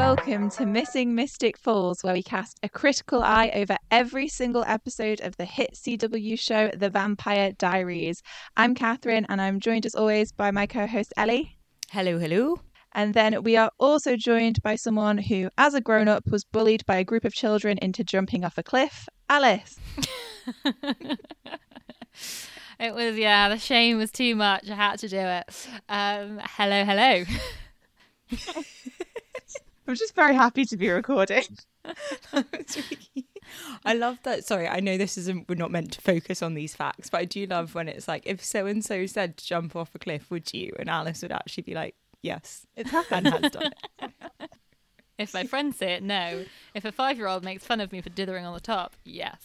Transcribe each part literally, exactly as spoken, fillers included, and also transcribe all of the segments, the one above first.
welcome to Missing Mystic Falls, where we cast a critical eye over every single episode of the hit C W show The Vampire Diaries. I'm Catherine, and I'm joined as always by my co-host Ellie. Hello, hello. And then we are also joined by someone who, as a grown-up, was bullied by a group of children into jumping off a cliff, Alice. It was, yeah, the shame was too much. I had to do it. Um, hello, hello. I'm just very happy to be recording. I love that. Sorry, I know this isn't, we're not meant to focus on these facts, but I do love when it's like, if so-and-so said to jump off a cliff, would you? And Alice would actually be like, yes, It's happened. and has done it. If my friends say it, no. If a five-year-old makes fun of me for dithering on the top, yes.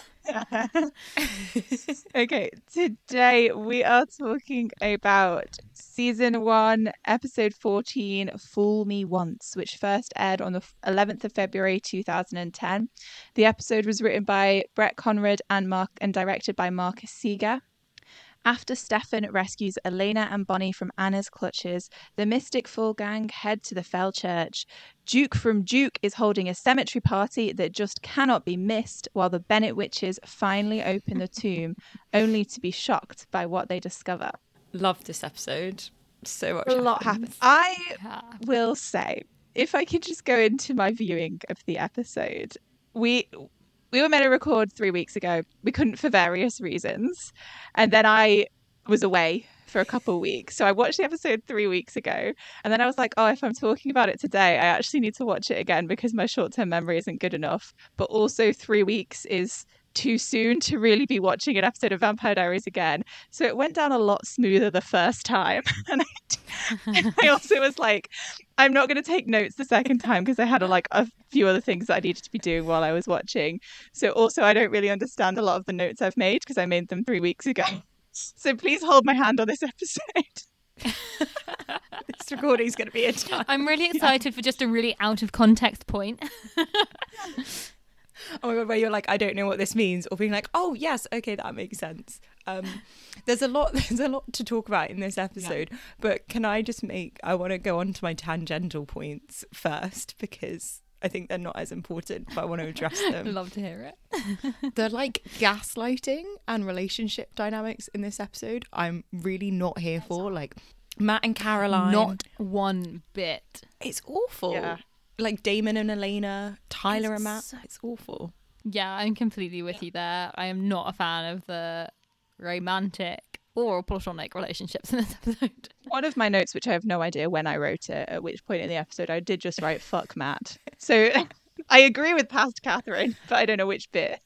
Okay, today we are talking about season one, episode fourteen, Fool Me Once, which first aired on the eleventh of February two thousand ten. The episode was written by Brett Conrad and Mark and directed by Marcus Seeger. After Stefan rescues Elena and Bonnie from Anna's clutches, the Mystic Fall gang head to the Fell Church. Duke from Duke is holding a cemetery party that just cannot be missed, while the Bennett witches finally open the tomb, only to be shocked by what they discover. Love this episode. So much A lot happens. happens. I Yeah. will say, if I could just go into my viewing of the episode, we... We were meant to record three weeks ago. We couldn't for various reasons. And then I was away for a couple of weeks. So I watched the episode three weeks ago. And then I was like, oh, if I'm talking about it today, I actually need to watch it again because my short-term memory isn't good enough. But also three weeks is too soon to really be watching an episode of Vampire Diaries again. So it went down a lot smoother the first time. And I, and I also was like, I'm not going to take notes the second time because I had a, like a few other things that I needed to be doing while I was watching. So also I don't really understand a lot of the notes I've made because I made them three weeks ago. So please hold my hand on this episode. This recording is going to be a time. I'm really excited for just a really out of context point. Oh my god, where you're like, I don't know what this means, or being like, oh yes, okay, that makes sense. Um, there's a lot, there's a lot to talk about in this episode, yeah. But can I just make? I want to go on to my tangential points first because I think they're not as important, but I want to address them. Love to hear it. The like gaslighting and relationship dynamics in this episode, I'm really not here for. Like Matt and Caroline, Not one bit. It's awful. Yeah. Like Damon and Elena, Tyler It's and Matt, so- it's awful. Yeah, I'm completely with you there. I am not a fan of the romantic or platonic relationships in this episode. One of my notes, which I have no idea when I wrote it, at which point in the episode, I did just write "fuck Matt." So I agree with past Catherine, but I don't know which bit.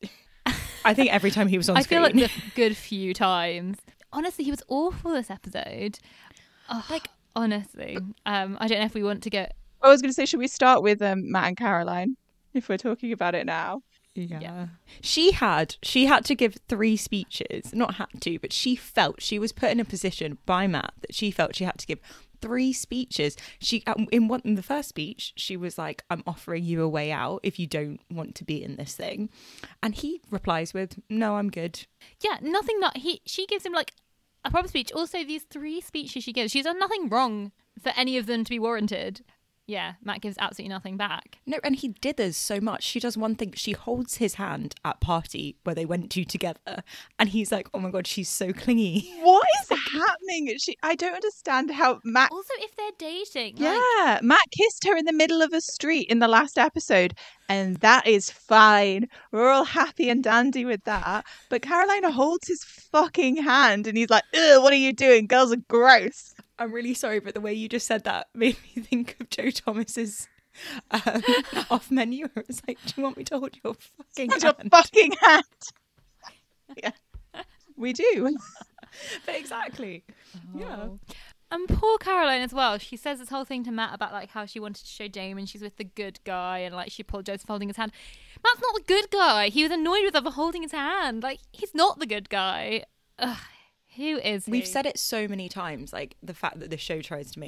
I think every time he was on I screen. feel like the good few times. Honestly, he was awful this episode. Oh, like honestly, um, I don't know if we want to go. I was going to say, should we start with um, Matt and Caroline if we're talking about it now? Yeah. Yeah. She had she had to give three speeches, not had to, but she felt she was put in a position by Matt that she felt she had to give three speeches. She in one in the first speech, she was like, I'm offering you a way out if you don't want to be in this thing. And he replies with, no, I'm good. Yeah, nothing. Not he. She gives him like a proper speech. Also, these three speeches she gives, she's done nothing wrong for any of them to be warranted. Yeah, Matt gives absolutely nothing back. No, and he dithers so much. She does one thing. She holds his hand at party where they went to together. And he's like, oh my God, she's so clingy. What is happening? She, I don't understand how Matt... Also, if they're dating, Yeah, like, Matt kissed her in the middle of a street in the last episode. And that is fine. We're all happy and dandy with that. But Carolina holds his fucking hand and he's like, ugh, what are you doing? Girls are gross. I'm really sorry, but the way you just said that made me think of Joe Thomas's um, off menu. It was like, do you want me to hold your fucking Hold hand? your fucking hand. Yeah, we do. But exactly. Yeah. oh. And poor Caroline as well. She says this whole thing to Matt about like how she wanted to show Damon she's with the good guy and like she apologized for holding his hand. Matt's not the good guy. He was annoyed with her for holding his hand. Like he's not the good guy. Ugh, who is he? We've said it so many times, like the fact that the show tries to make Matt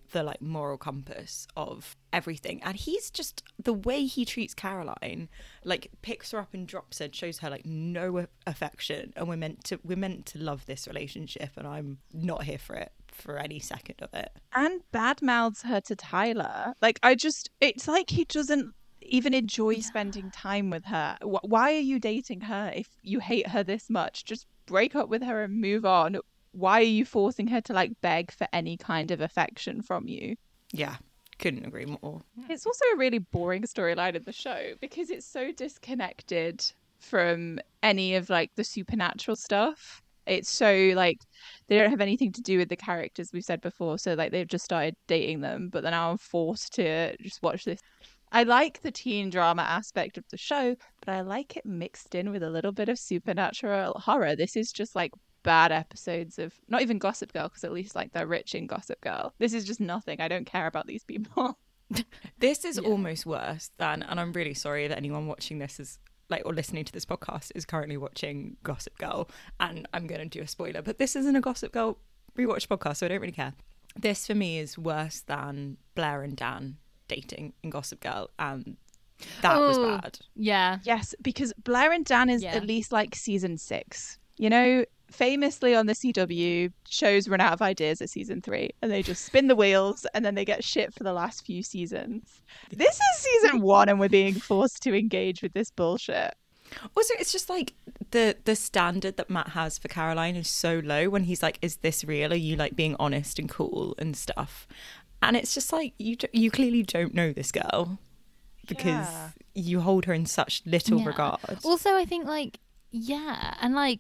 the like moral compass of everything, and he's just, the way he treats Caroline, like picks her up and drops her, shows her like no affection, and we're meant to we're meant to love this relationship, and I'm not here for it for any second of it. And badmouths her to Tyler. Like, I just, it's like he doesn't even enjoy spending time with her. Wh- Why are you dating her if you hate her this much? Just break up with her and move on. Why are you forcing her to like beg for any kind of affection from you? Yeah, couldn't agree more. It's also a really boring storyline of the show because it's so disconnected from any of like the supernatural stuff. It's so like they don't have anything to do with the characters, we've said before. So like they've just started dating them, but then now I'm forced to just watch this. I like the teen drama aspect of the show, but I like it mixed in with a little bit of supernatural horror. This is just like bad episodes of, not even Gossip Girl, because at least like they're rich in Gossip Girl. This is just nothing. I don't care about these people. This is Yeah. almost worse than, and I'm really sorry that anyone watching this is like, or listening to this podcast is currently watching Gossip Girl, and I'm going to do a spoiler, but this isn't a Gossip Girl rewatch podcast, so I don't really care. This for me is worse than Blair and Dan dating in Gossip Girl, and that was Oh. bad. Yeah. Yes, because Blair and Dan is Yeah. at least like season six. You know, famously on the C W, shows run out of ideas at season three and they just spin the wheels and then they get shit for the last few seasons. This is season one and we're being forced to engage with this bullshit. Also, it's just like the the standard that Matt has for Caroline is so low when he's like, is this real? Are you like being honest and cool and stuff? And it's just like, you d- you clearly don't know this girl because Yeah. you hold her in such little Yeah. regard. Also, I think like yeah, and like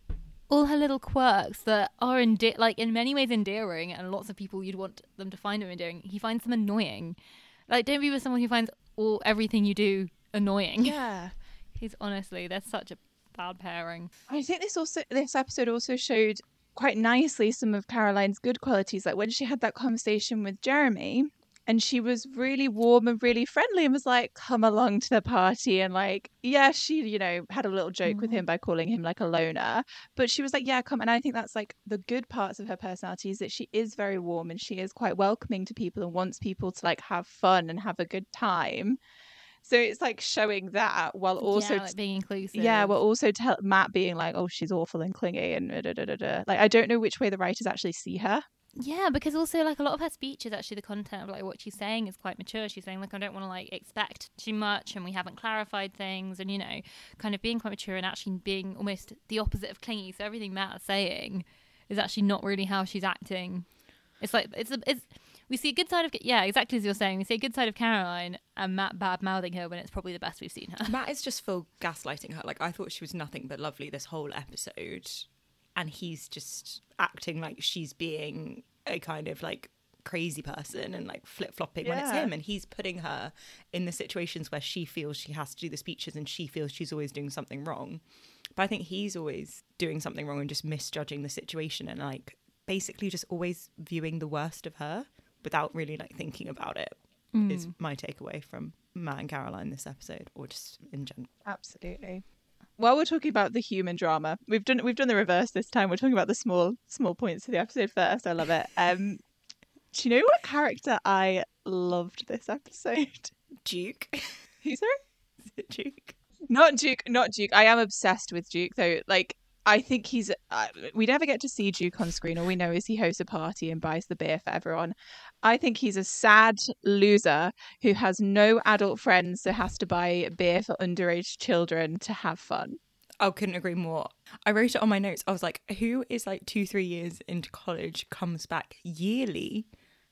all her little quirks that are ende- like in many ways endearing, and lots of people you'd want them to find her endearing. He finds them annoying. Like, don't be with someone who finds all everything you do annoying. Yeah. He's honestly, they're such a bad pairing. I think this also this episode also showed quite nicely some of Caroline's good qualities, like when she had that conversation with Jeremy and she was really warm and really friendly and was like, come along to the party, and like, yeah, she, you know, had a little joke with him by calling him like a loner, but she was like, yeah, come. And I think that's like the good parts of her personality, is that she is very warm and she is quite welcoming to people and wants people to like have fun and have a good time. So it's like showing that while also yeah, like being inclusive. yeah, well, also tell Matt being like, oh, she's awful and clingy and da, da, da, da. Like, I don't know which way the writers actually see her. Yeah, because also like a lot of her speeches, actually the content of like what she's saying is quite mature. She's saying like, I don't want to like expect too much, and we haven't clarified things, and you know, kind of being quite mature and actually being almost the opposite of clingy. So everything Matt's saying is actually not really how she's acting. It's like it's a, it's we see a good side of yeah, exactly as you're saying. We see a good side of Caroline and Matt bad mouthing her when it's probably the best we've seen her. Matt is just full gaslighting her. Like, I thought she was nothing but lovely this whole episode, and he's just acting like she's being a kind of like crazy person and like flip-flopping when it's Yeah. him, and he's putting her in the situations where she feels she has to do the speeches and she feels she's always doing something wrong. But I think he's always doing something wrong and just misjudging the situation and like basically just always viewing the worst of her without really like thinking about it. Is my takeaway from Matt and Caroline this episode, or just in general. Absolutely. While we're talking about the human drama, we've done we've done the reverse this time. We're talking about the small small points of the episode first. I love it. Um, do you know what character I loved this episode? Duke. Who's sorry? Is it Duke? Not Duke, not Duke. I am obsessed with Duke, though. Like, I think he's. Uh, we never get to see Duke on screen. All we know is he hosts a party and buys the beer for everyone. I think he's a sad loser who has no adult friends, so has to buy beer for underage children to have fun. I couldn't agree more. I wrote it on my notes. I was like, who is like two, three years into college, comes back yearly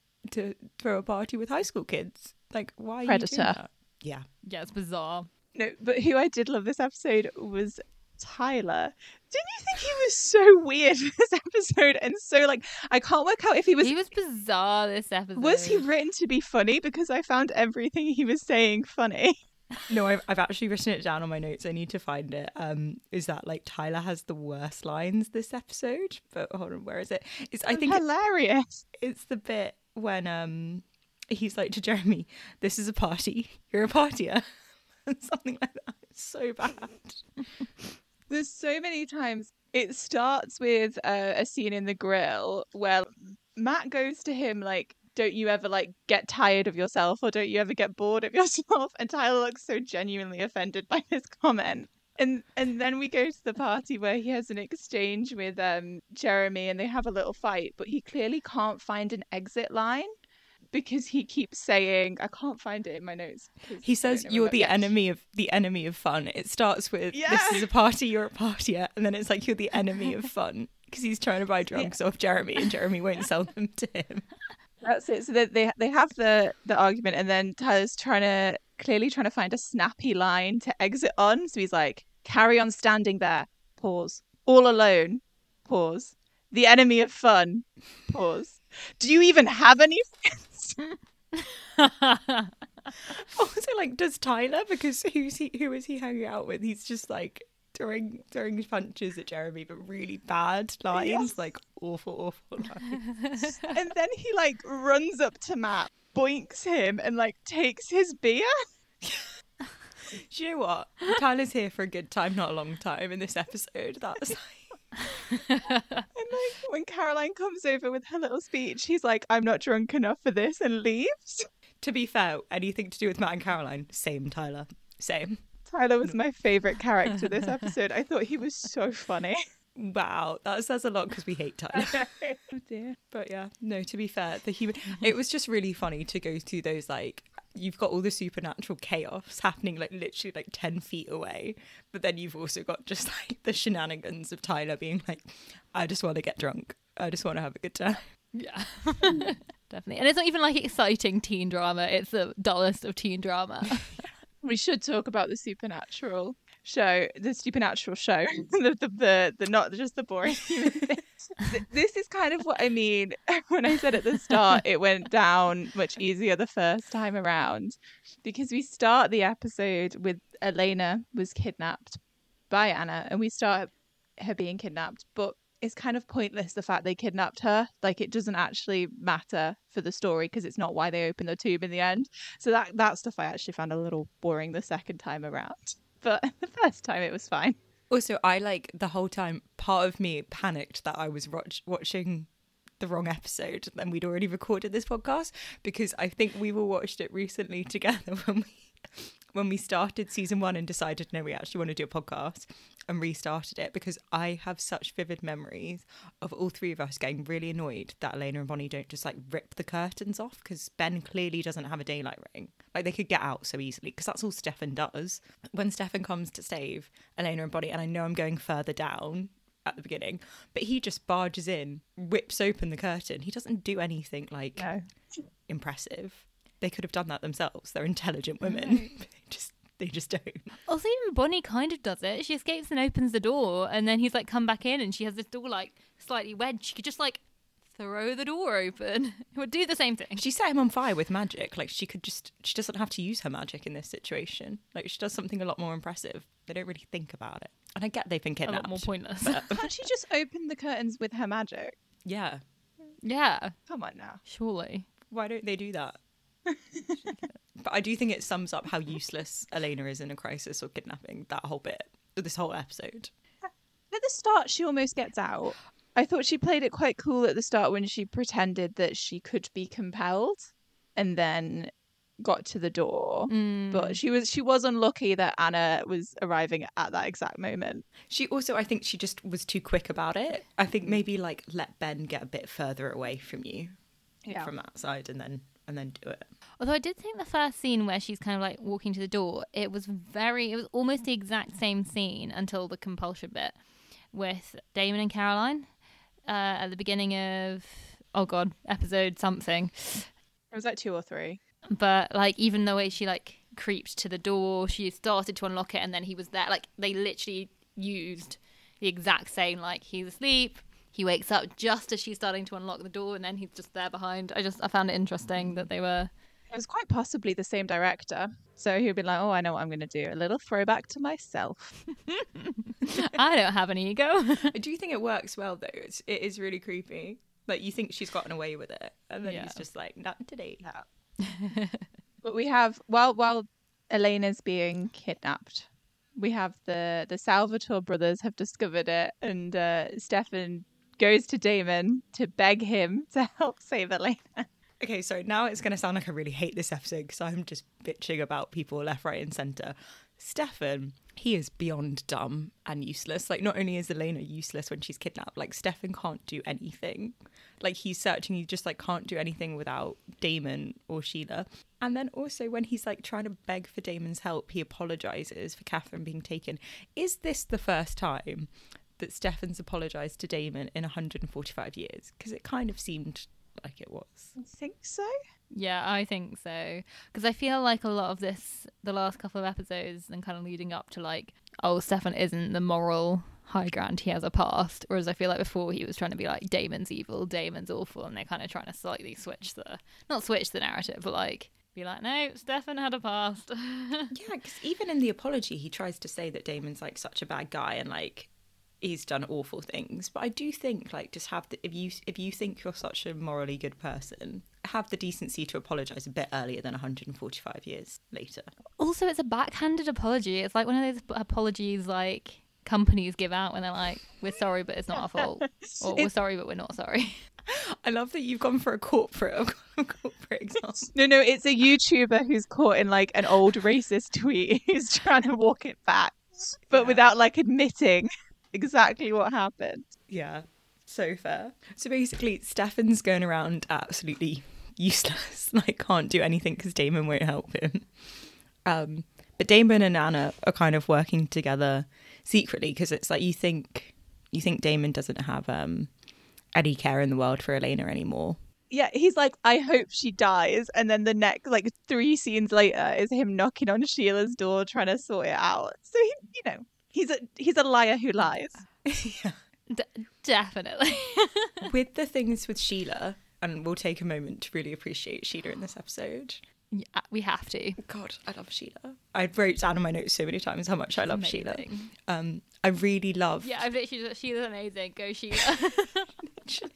to throw a party with high school kids? Like, why are you Predator. doing that? Yeah. Yeah, it's bizarre. No, but who I did love this episode was Tyler. Didn't you think he was so weird this episode and so like I can't work out if he was He was bizarre this episode. was he written to be funny, because I found everything he was saying funny. No, I've, I've actually written it down on my notes. I need to find it. Um, is that like Tyler has the worst lines this episode? But hold on, where is it? It's I think it- hilarious. it's the bit when um he's like to Jeremy, "This is a party. You're a partier," and something like that. It's so bad. There's so many times it starts with uh, a scene in the grill where Matt goes to him like don't you ever like get tired of yourself, or don't you ever get bored of yourself? And Tyler looks so genuinely offended by this comment. And and then we go to the party where he has an exchange with um Jeremy, and they have a little fight, but he clearly can't find an exit line because he keeps saying, I can't find it in my notes. He says, you're remember. the yeah. enemy of the enemy of fun. It starts with, Yeah. this is a party, you're a partier. And then it's like, you're the enemy of fun. Because he's trying to buy drugs yeah. off Jeremy, and Jeremy won't sell them to him. That's it. So they they, they have the, the argument, and then Tyler's trying to, clearly trying to find a snappy line to exit on. So he's like, carry on standing there. Pause. All alone. Pause. The enemy of fun. Pause. Do you even have any friends? Also, like, does Tyler, because who's he? Who is he hanging out with? He's just like throwing throwing punches at Jeremy, but really bad lines, yes. like awful, awful lines. And then he like runs up to Matt, boinks him, and like takes his beer. Do you know what? Tyler's here for a good time, not a long time in this episode. That's like... And like when Caroline comes over with her little speech, he's like, I'm not drunk enough for this, and leaves. To be fair, anything to do with Matt and Caroline, same Tyler. Same. Tyler was my favourite character this episode. I thought he was so funny. Wow, that says a lot because we hate Tyler. Oh dear. But yeah, no, to be fair, the human it was just really funny to go through those, like, you've got all the supernatural chaos happening like literally like ten feet away, but then you've also got just like the shenanigans of Tyler being like, I just want to get drunk, I just want to have a good time. Yeah. Definitely. And it's not even like exciting teen drama, it's the dullest of teen drama. We should talk about the supernatural show, the supernatural show, the, the the the not just the boring human things. This is kind of what I mean when I said at the start it went down much easier the first time around, because we start the episode with Elena was kidnapped by Anna, and we start her being kidnapped, but it's kind of pointless the fact they kidnapped her. Like, it doesn't actually matter for the story because it's not why they open the tomb in the end. So that that stuff I actually found a little boring the second time around. But the first time it was fine. Also, I like the whole time, part of me panicked that I was watch- watching the wrong episode and we'd already recorded this podcast, because I think we all watched it recently together when we when we started season one and decided, no, we actually want to do a podcast, and restarted it, because I have such vivid memories of all three of us getting really annoyed that Elena and Bonnie don't just like rip the curtains off, because Ben clearly doesn't have a daylight ring. Like, they could get out so easily, because that's all Stefan does. When Stefan comes to save Elena and Bonnie, and I know I'm going further down at the beginning, but he just barges in, whips open the curtain. He doesn't do anything like No. impressive. They could have done that themselves. They're intelligent women. Right. they just they just don't. Also, even Bonnie kind of does it. She escapes and opens the door, and then he's like, come back in, and she has this door like slightly wedged. She could just like throw the door open. It would do the same thing. She set him on fire with magic. Like, she could just, she doesn't have to use her magic in this situation. Like, she does something a lot more impressive. They don't really think about it. And I get they've been kidnapped. A lot more pointless. But can't she just open the curtains with her magic? Yeah. Yeah. Come on now. Surely. Why don't they do that? But I do think it sums up how useless Elena is in a crisis or kidnapping, that whole bit, this whole episode. At the start, she almost gets out. I thought she played it quite cool at the start when she pretended that she could be compelled and then got to the door. Mm. But she was she was unlucky that Anna was arriving at that exact moment. She also, I think she just was too quick about it. I think maybe like let Ben get a bit further away from you, yeah. from that side, and then and then do it. Although I did think the first scene where she's kind of like walking to the door, it was very, it was almost the exact same scene until the compulsion bit with Damon and Caroline uh, at the beginning of, oh God, episode something. It was like two or three. But like, even the way she like creeped to the door, she started to unlock it, and then he was there. Like, they literally used the exact same, like, he's asleep, he wakes up just as she's starting to unlock the door, and then he's just there behind. I just, I found it interesting that they were... It was quite possibly the same director. So he'd be like, oh, I know what I'm going to do. A little throwback to myself. I don't have an ego. I do think it works well, though. It's, it is really creepy. Like, you think she's gotten away with it, and then Yeah. he's just like, not today. No. But we have, while while Elena's being kidnapped, we have the, the Salvatore brothers have discovered it, and uh, Stefan goes to Damon to beg him to help save Elena. Okay, so now it's going to sound like I really hate this episode because I'm just bitching about people left, right, and centre. Stefan, he is beyond dumb and useless. Like, not only is Elena useless when she's kidnapped, like, Stefan can't do anything. Like, he's searching, he just, like, can't do anything without Damon or Sheila. And then also when he's, like, trying to beg for Damon's help, he apologises for Catherine being taken. Is this the first time that Stefan's apologised to Damon in one hundred forty-five years? Because it kind of seemed like it was. I think so. Yeah, I think so. Because I feel like a lot of this, the last couple of episodes and kind of leading up to like, oh, Stefan isn't the moral high ground, he has a past. Whereas I feel like before he was trying to be like, Damon's evil, Damon's awful. And they're kind of trying to slightly switch the, not switch the narrative, but like, be like, no, Stefan had a past. Yeah, because even in the apology, he tries to say that Damon's like such a bad guy and like, he's done awful things. But I do think like just have the, if you if you think you're such a morally good person, have the decency to apologise a bit earlier than one hundred forty-five years later. Also, it's a backhanded apology. It's like one of those apologies like companies give out when they're like, we're sorry, but it's not our fault. Or we're sorry, but we're not sorry. I love that you've gone for a corporate, a corporate example. No, no, it's a YouTuber who's caught in like an old racist tweet who's trying to walk it back, but Yeah. without like admitting exactly what happened. Yeah, so fair. So basically, Stefan's going around absolutely useless, like can't do anything because Damon won't help him. Um, but Damon and Anna are kind of working together secretly because it's like you think you think Damon doesn't have um, any care in the world for Elena anymore. Yeah, he's like, I hope she dies. And then the next, like, three scenes later is him knocking on Sheila's door trying to sort it out. So, he, you know, he's a he's a liar who lies. Yeah. D- definitely. With the things with Sheila, and we'll take a moment to really appreciate Sheila in this episode. Yeah, we have to. God, I love Sheila. I wrote down in my notes so many times how much I love Sheila. Amazing. Um, I really love. Yeah, I've literally, Sheila's amazing. Go Sheila. Literally.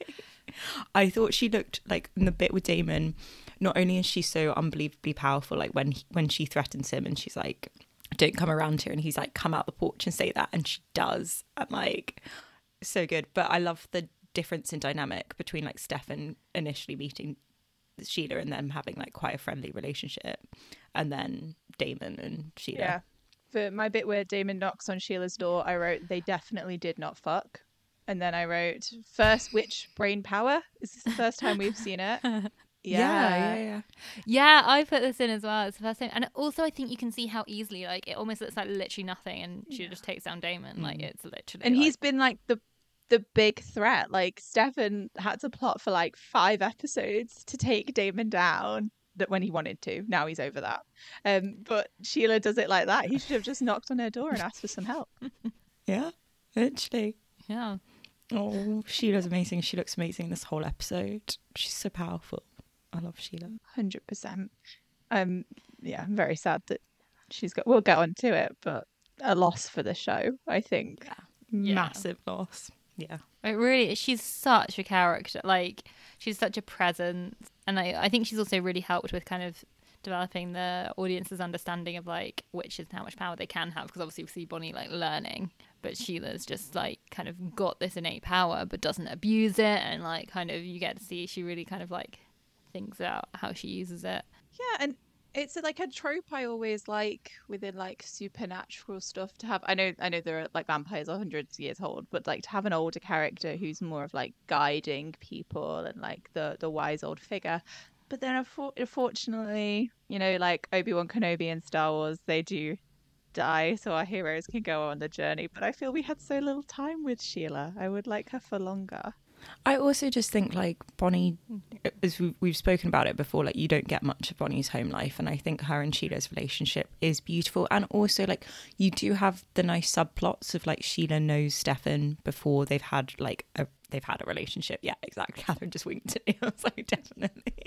I thought she looked like in the bit with Damon. Not only is she so unbelievably powerful, like when he, when she threatens him and she's like, "Don't come around here," and he's like, "Come out the porch and say that," and she does. And like, so good. But I love the difference in dynamic between like Stefan initially meeting Sheila and them having like quite a friendly relationship, and then Damon and Sheila. Yeah. For my bit where Damon knocks on Sheila's door, I wrote, they definitely did not fuck. And then I wrote, first witch brain power. Is this the first time we've seen it? Yeah. yeah, yeah, yeah. Yeah, I put this in as well. It's the first time. And also, I think you can see how easily, like, it almost looks like literally nothing. And she Yeah. just takes down Damon. Like, it's literally. And like, he's been like the the big threat. Like, Stefan had to plot for like five episodes to take Damon down. That when he wanted to. Now he's over that. Um, but Sheila does it like that. He should have just knocked on her door and asked for some help. Yeah, literally. Yeah. Oh, Sheila's amazing. She looks amazing this whole episode. She's so powerful. I love Sheila. one hundred percent. Um, yeah, I'm very sad that she's got. We'll get on to it, but a loss for the show, I think. Yeah. Massive loss. Yeah. It really, she's such a character. Like, she's such a presence. And I, I think she's also really helped with kind of developing the audience's understanding of, like, witches and how much power they can have. Because obviously we see Bonnie, like, learning. But Sheila's just, like, kind of got this innate power but doesn't abuse it. And, like, kind of, you get to see she really kind of, like, thinks out how she uses it. Yeah, and it's like a trope I always like within like supernatural stuff to have. I know, I know there are like vampires are hundreds of years old, but like to have an older character who's more of like guiding people and like the the wise old figure. But then unfortunately, you know, like Obi-Wan Kenobi in Star Wars, they do die, so our heroes can go on the journey. But I feel we had so little time with Sheila. I would like her for longer. I also just think like Bonnie, as we- we've spoken about it before, like you don't get much of Bonnie's home life, and I think her and Sheila's relationship is beautiful. And also like you do have the nice subplots of like Sheila knows Stefan before they've had like a they've had a relationship. Yeah, exactly. Catherine just winked at me. I was like, definitely.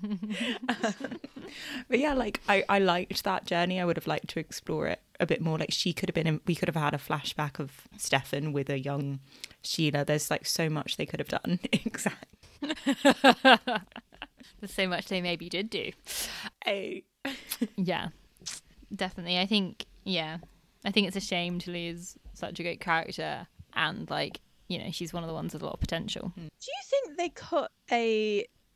um, but yeah, like I I liked that journey. I would have liked to explore it a bit more. Like she could have been in, we could have had a flashback of Stefan with a young Sheila. There's like so much they could have done. Exactly. There's so much they maybe did do. Hey. Yeah, definitely. I think, yeah, I think it's a shame to lose such a great character. And like, you know, she's one of the ones with a lot of potential. Do you think they cut a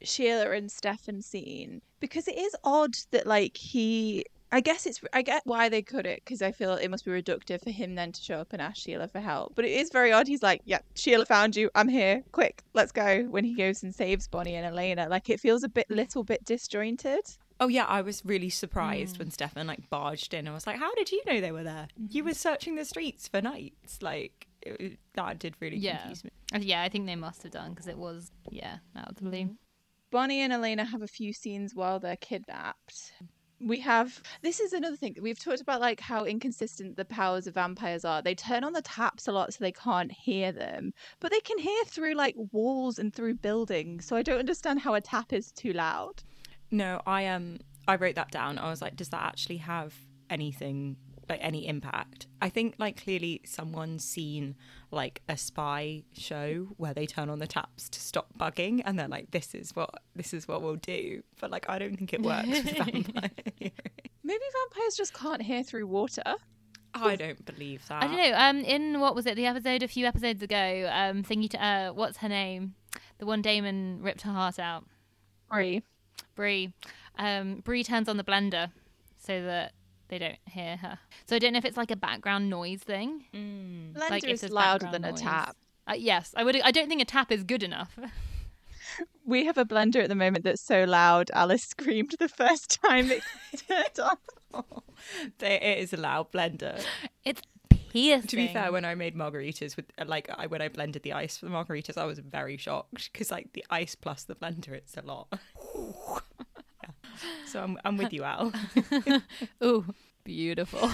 Sheila and Stefan scene, because it is odd that like he I guess it's I get why they cut it, because I feel it must be reductive for him then to show up and ask Sheila for help, but it is very odd. He's like, yeah, Sheila found you, I'm here, quick, let's go, when he goes and saves Bonnie and Elena. Like, it feels a bit little bit disjointed. Oh yeah, I was really surprised mm. when Stefan like barged in. I was like, how did you know they were there? Mm-hmm. You were searching the streets for nights. Like, it, that did really yeah. confuse me. Yeah, I think they must have done, because it was, yeah, out of the blue. Bonnie and Elena have a few scenes while they're kidnapped. We have, this is another thing, we've talked about like how inconsistent the powers of vampires are. They turn on the taps a lot so they can't hear them, but they can hear through like walls and through buildings. So I don't understand how a tap is too loud. No, I um I wrote that down. I was like, does that actually have anything, like any impact? I think like clearly someone's seen like a spy show where they turn on the taps to stop bugging, and they're like, this is what this is what we'll do. But like, I don't think it works with vampires. Maybe vampires just can't hear through water. I don't believe that. I don't know. Um, in what was it? The episode a few episodes ago. Um, thingy. To, uh, what's her name? The one Damon ripped her heart out. Bree. Bree. Um, Bree turns on the blender so that they don't hear her. So I don't know if it's like a background noise thing. Mm. Blender like is louder than noise. a tap. Uh, yes, I would. I don't think a tap is good enough. We have a blender at the moment that's so loud, Alice screamed the first time it turned on. Oh, it is a loud blender. It's piercing. To be fair, when I made margaritas with like I when I blended the ice for the margaritas, I was very shocked, because like the ice plus the blender, it's a lot. Yeah. So I'm I'm with you, Al. Ooh, beautiful.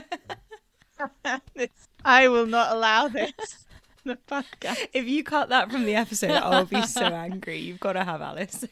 I will not allow this. The podcast. If you cut that from the episode, I'll be so angry. You've got to have Alice.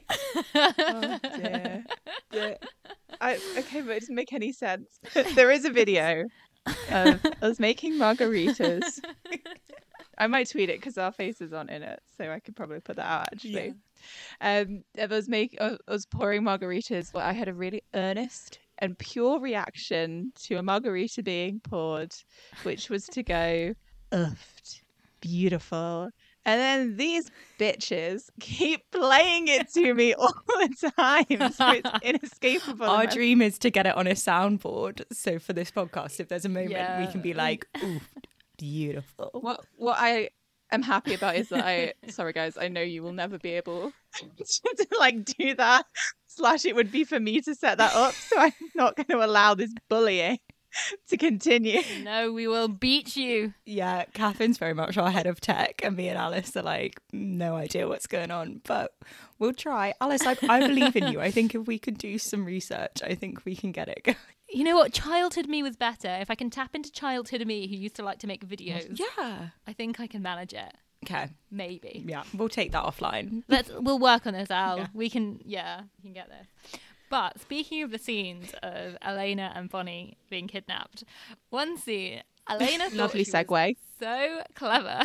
Oh dear. dear. I, okay, but it doesn't make any sense. There is a video of us making margaritas. I might tweet it because our faces aren't in it, so I could probably put that out actually. Yeah. Um, of us make uh, us pouring margaritas. Well, I had a really earnest and pure reaction to a margarita being poured, which was to go, "Uffed, beautiful." And then these bitches keep playing it to me all the time, so it's inescapable. Our dream is to get it on a soundboard. So for this podcast, if there's a moment yeah. we can be like, "Ooh, beautiful." What what I am happy about is that I, sorry guys, I know you will never be able to like do that. Slash, it would be for me to set that up, so I'm not going to allow this bullying to continue. No, we will beat you. Yeah, Catherine's very much our head of tech, and me and Alice are like, no idea what's going on, but we'll try. Alice, I, I believe in you. I think if we could do some research, I think we can get it going. You know what? Childhood me was better. If I can tap into childhood me who used to like to make videos, yeah, I think I can manage it. Okay. Maybe. Yeah, we'll take that offline. Let's. We'll work on this, Al. Yeah. We can. Yeah, we can get this. But speaking of the scenes of Elena and Bonnie being kidnapped, one scene, Elena thought lovely she segue. was so clever.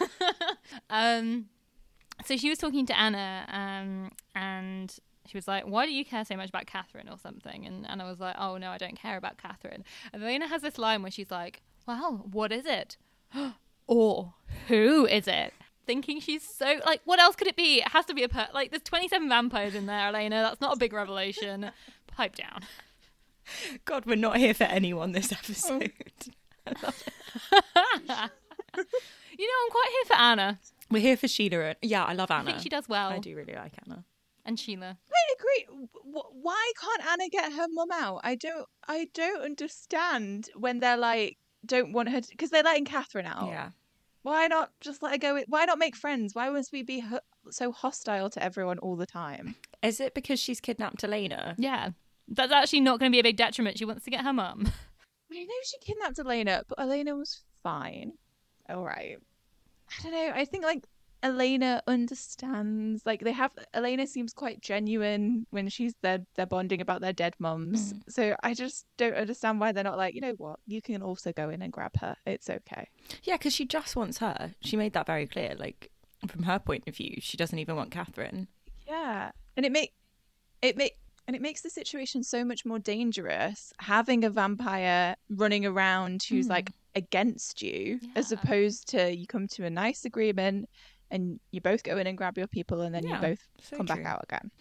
um, so she was talking to Anna, um, and she was like, "Why do you care so much about Catherine or something?" And Anna was like, "Oh no, I don't care about Catherine." And Elena has this line where she's like, "Well, what is it?" Or who is it? Thinking she's so like, what else could it be? It has to be a per like. There's twenty-seven vampires in there, Elena. That's not a big revelation. Pipe down. God, we're not here for anyone this episode. You know, I'm quite here for Anna. We're here for Sheila. Yeah, I love Anna. I think she does well. I do really like Anna. And Sheila. I agree. Why can't Anna get her mum out? I don't. I don't understand when they're like don't want her because they're letting Catherine out. Yeah. Why not just let her go? Why not make friends? Why must we be ho- so hostile to everyone all the time? Is it because she's kidnapped Elena? Yeah. That's actually not going to be a big detriment. She wants to get her mum. I know she kidnapped Elena, but Elena was fine. All right. I don't know. I think like Elena understands. Like they have. Elena seems quite genuine when she's they're they're bonding about their dead mums. Mm. So I just don't understand why they're not like, you know what? You can also go in and grab her. It's okay. Yeah, because she just wants her. She made that very clear. Like from her point of view, she doesn't even want Catherine. Yeah, and it make it make. And it makes the situation so much more dangerous having a vampire running around who's mm. like against you, yeah. as opposed to you come to a nice agreement, and you both go in and grab your people, and then Yeah, you both so come true. back out again.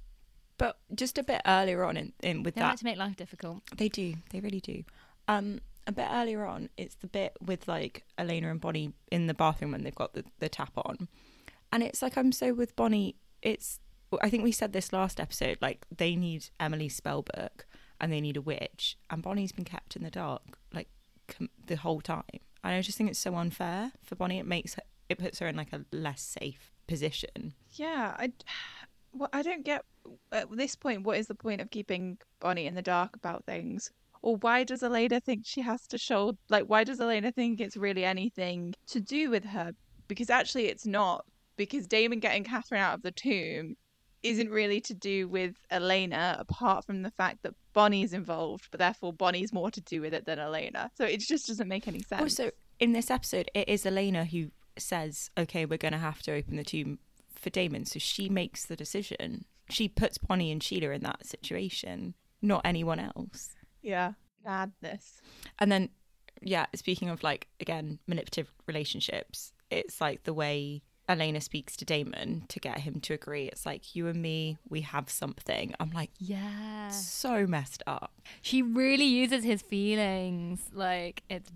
But just a bit earlier on in, in with They that, like to make life difficult. they do, they really do. Um, a bit earlier on, it's the bit with like Elena and Bonnie in the bathroom when they've got the, the tap on, and it's like I'm so with Bonnie. It's I think we said this last episode. Like they need Emily's spell book and they need a witch, and Bonnie's been kept in the dark like com- the whole time. And I just think it's so unfair for Bonnie. It makes her, it puts her in like a less safe position. Yeah, I, well, I don't get at this point. What is the point of keeping Bonnie in the dark about things? Or why does Elena think she has to show, like, why does Elena think it's really anything to do with her? Because actually it's not, because Damon getting Catherine out of the tomb isn't really to do with Elena, apart from the fact that Bonnie's involved, but therefore Bonnie's more to do with it than Elena. So it just doesn't make any sense. Also, in this episode, it is Elena who says, okay, we're going to have to open the tomb for Damon. So she makes the decision. She puts Bonnie and Sheila in that situation, not anyone else. Yeah, madness. And then, yeah, speaking of like, again, manipulative relationships, it's like the way Elena speaks to Damon to get him to agree. It's like, you and me, we have something. I'm like, Yeah. so messed up. She really uses his feelings. Like, it's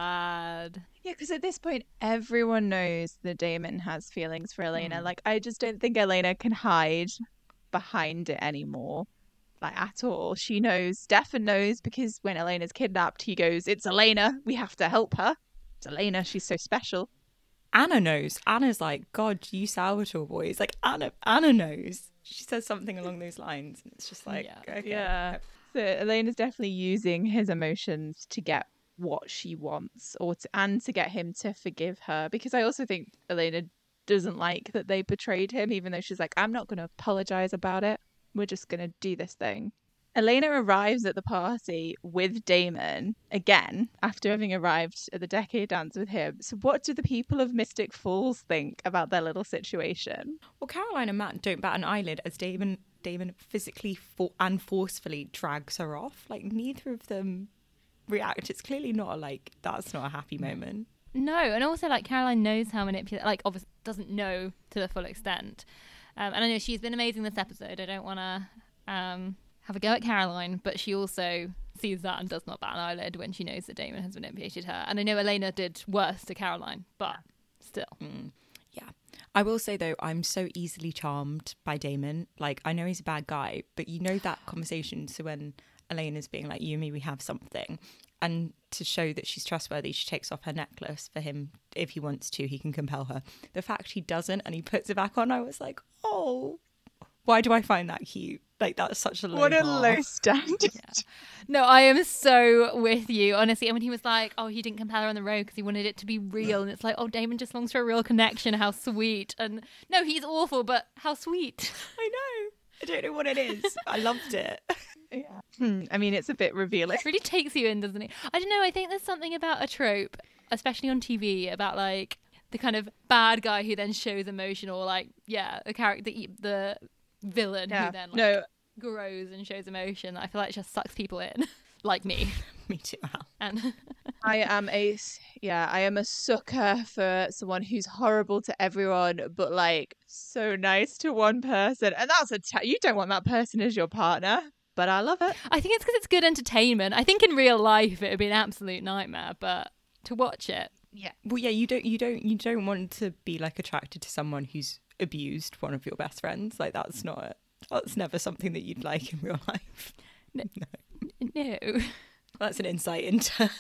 bad. Yeah, because at this point, everyone knows that Damon has feelings for Elena. Mm. Like, I just don't think Elena can hide behind it anymore. Like, at all. She knows, Stefan knows, because when Elena's kidnapped, he goes, it's Elena, we have to help her. It's Elena, she's so special. Anna knows. Anna's like, God, you Salvatore boys. Like, Anna Anna knows. She says something along those lines. And it's just like, Yeah. okay. Yeah. So Elena's definitely using his emotions to get what she wants, or to, and to get him to forgive her. Because I also think Elena doesn't like that they betrayed him, even though she's like, I'm not going to apologize about it. We're just going to do this thing. Elena arrives at the party with Damon again after having arrived at the Decade Dance with him. So what do the people of Mystic Falls think about their little situation? Well, Caroline and Matt don't bat an eyelid as Damon Damon physically for- and forcefully drags her off. Like, neither of them react. It's clearly not a, like, that's not a happy moment. No, and also, like, Caroline knows how manipulative, like, obviously doesn't know to the full extent. Um, and I know she's been amazing this episode. I don't want to um, have a go at Caroline, but she also sees that and does not bat an eyelid when she knows that Damon has manipulated her. And I know Elena did worse to Caroline, but still. Mm. Yeah. I will say, though, I'm so easily charmed by Damon. Like, I know he's a bad guy, but you know that conversation. So when Elena's being like, you and me, we have something. And to show that she's trustworthy, she takes off her necklace for him. If he wants to, he can compel her. The fact he doesn't and he puts it back on, I was like, oh, why do I find that cute? Like, that's such a low What a bar. low standard. Yeah. No, I am so with you, honestly. And when he was like, oh, he didn't compel her on the road because he wanted it to be real. And it's like, oh, Damon just longs for a real connection. How sweet. And no, he's awful, but how sweet. I know. I don't know what it is. I loved it. Yeah. Hmm. I mean, it's a bit revealing. It really takes you in, doesn't it? I don't know. I think there's something about a trope, especially on T V, about like the kind of bad guy who then shows emotion, or like, yeah, the character, the, the villain Yeah. who then like, No, grows and shows emotion. I feel like it just sucks people in, like me. Me too, Al. And I am a s- yeah, I am a sucker for someone who's horrible to everyone, but like so nice to one person, and that's a t- you don't want that person as your partner. But I love it. I think it's because it's good entertainment. I think in real life it would be an absolute nightmare, but to watch it, Yeah. Well, yeah, you don't, you don't, you don't want to be like attracted to someone who's abused one of your best friends. Like, that's not, that's never something that you'd like in real life. No. No. no. That's an insight into.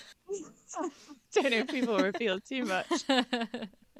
Don't know if people reveal too much. But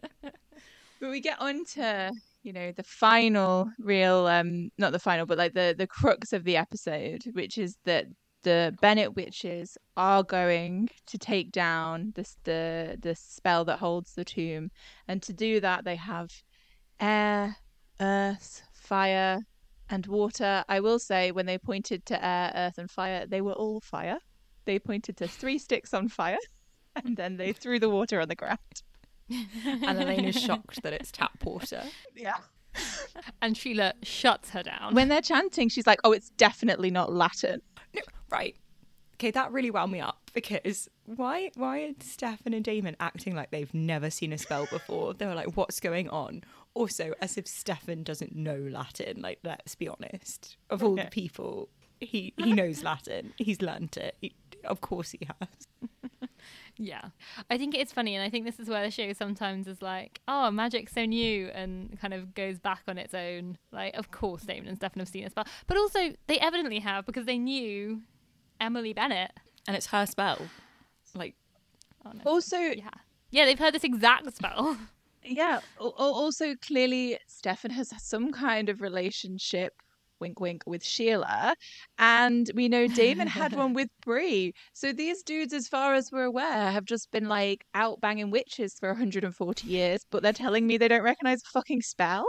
we get on to, you know, the final real, um, not the final, but like the, the crux of the episode, which is that the Bennett witches are going to take down this, the, the spell that holds the tomb. And to do that, they have air, earth, fire, and water. I will say, when they pointed to air, earth, and fire, they were all fire. They pointed to three sticks on fire, and then they threw the water on the ground. And Elena's shocked that it's tap water. Yeah. And Sheila shuts her down. When they're chanting, she's like, oh, it's definitely not Latin. No, right. Okay, that really wound me up. Because why why are Stefan and Damon acting like they've never seen a spell before? They were like, what's going on? Also, as if Stefan doesn't know Latin. Like, let's be honest. Of all the people, he, he knows Latin. He's learnt it. He, of course he has. Yeah. I think it's funny, and I think this is where the show sometimes is like, oh, magic's so new, and kind of goes back on its own. Like, of course Damon and Stefan have seen a spell. But also, they evidently have, because they knew Emily Bennett. And it's her spell. Like, Oh, no. Also, Yeah. Yeah, they've heard this exact spell. yeah. al- al- Also, clearly, Stefan has some kind of relationship, wink, wink, with Sheila, and we know Damon had one with Bree. So these dudes, as far as we're aware, have just been like out banging witches for one hundred forty years, but they're telling me they don't recognize a fucking spell.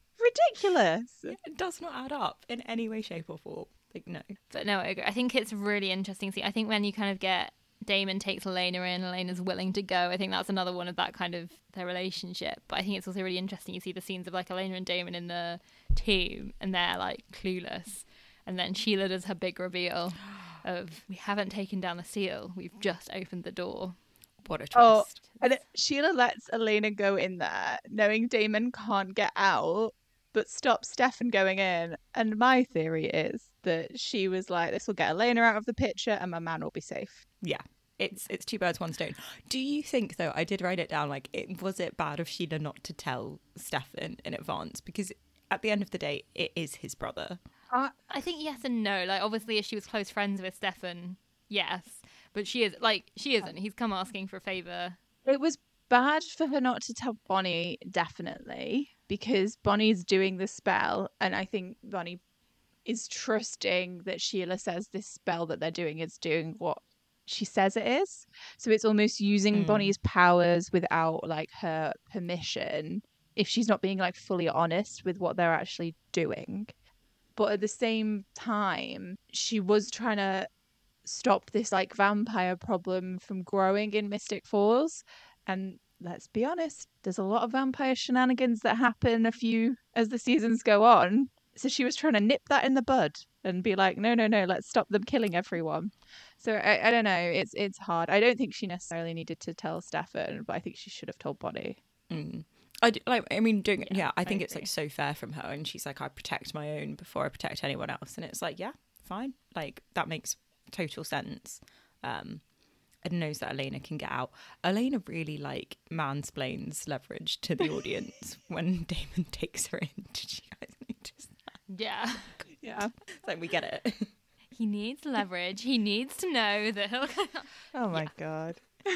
Ridiculous. it does not add up in any way, shape, or form. Like, no. But no, I agree. I think it's really interesting to see. I think when you kind of get Damon takes Elena in, Elena's willing to go. I think that's another one of that kind of their relationship. But I think it's also really interesting. You see the scenes of like Elena and Damon in the tomb, and they're like clueless. And then Sheila does her big reveal of, we haven't taken down the seal, we've just opened the door. What a twist. Oh, and it- Sheila lets Elena go in there, knowing Damon can't get out, but stops Stefan going in. And my theory is that she was like, this will get Elena out of the picture and my man will be safe. Yeah. It's it's two birds, one stone. Do you think, though, I did write it down, like, it was it bad of Sheila not to tell Stefan in advance? Because at the end of the day, it is his brother. Uh, I think yes and no. Like, obviously, if she was close friends with Stefan, yes. But she is, like, she isn't. He's come asking for a favour. It was bad for her not to tell Bonnie, definitely, because Bonnie's doing the spell, and I think Bonnie is trusting that Sheila says this spell that they're doing is doing what she says it is. So it's almost using Mm. Bonnie's powers without like her permission, if she's not being like fully honest with what they're actually doing. But at the same time, she was trying to stop this like vampire problem from growing in Mystic Falls. And let's be honest, there's a lot of vampire shenanigans that happen a few as the seasons go on. So she was trying to nip that in the bud and be like, no, no, no, let's stop them killing everyone. So I, I don't know. It's it's hard. I don't think she necessarily needed to tell Stefan, but I think she should have told Bonnie. Mm. I, d- like, I mean, doing yeah, Yeah, I I think it's agree. like so fair from her. And she's like, I protect my own before I protect anyone else. And it's like, yeah, fine. Like, that makes total sense. Um, and knows that Elena can get out. Elena really like mansplains leverage to the audience when Damon takes her in. Did you guys notice that? Yeah. Yeah. It's like, we get it. He needs leverage. He needs to know that he'll... Oh my god.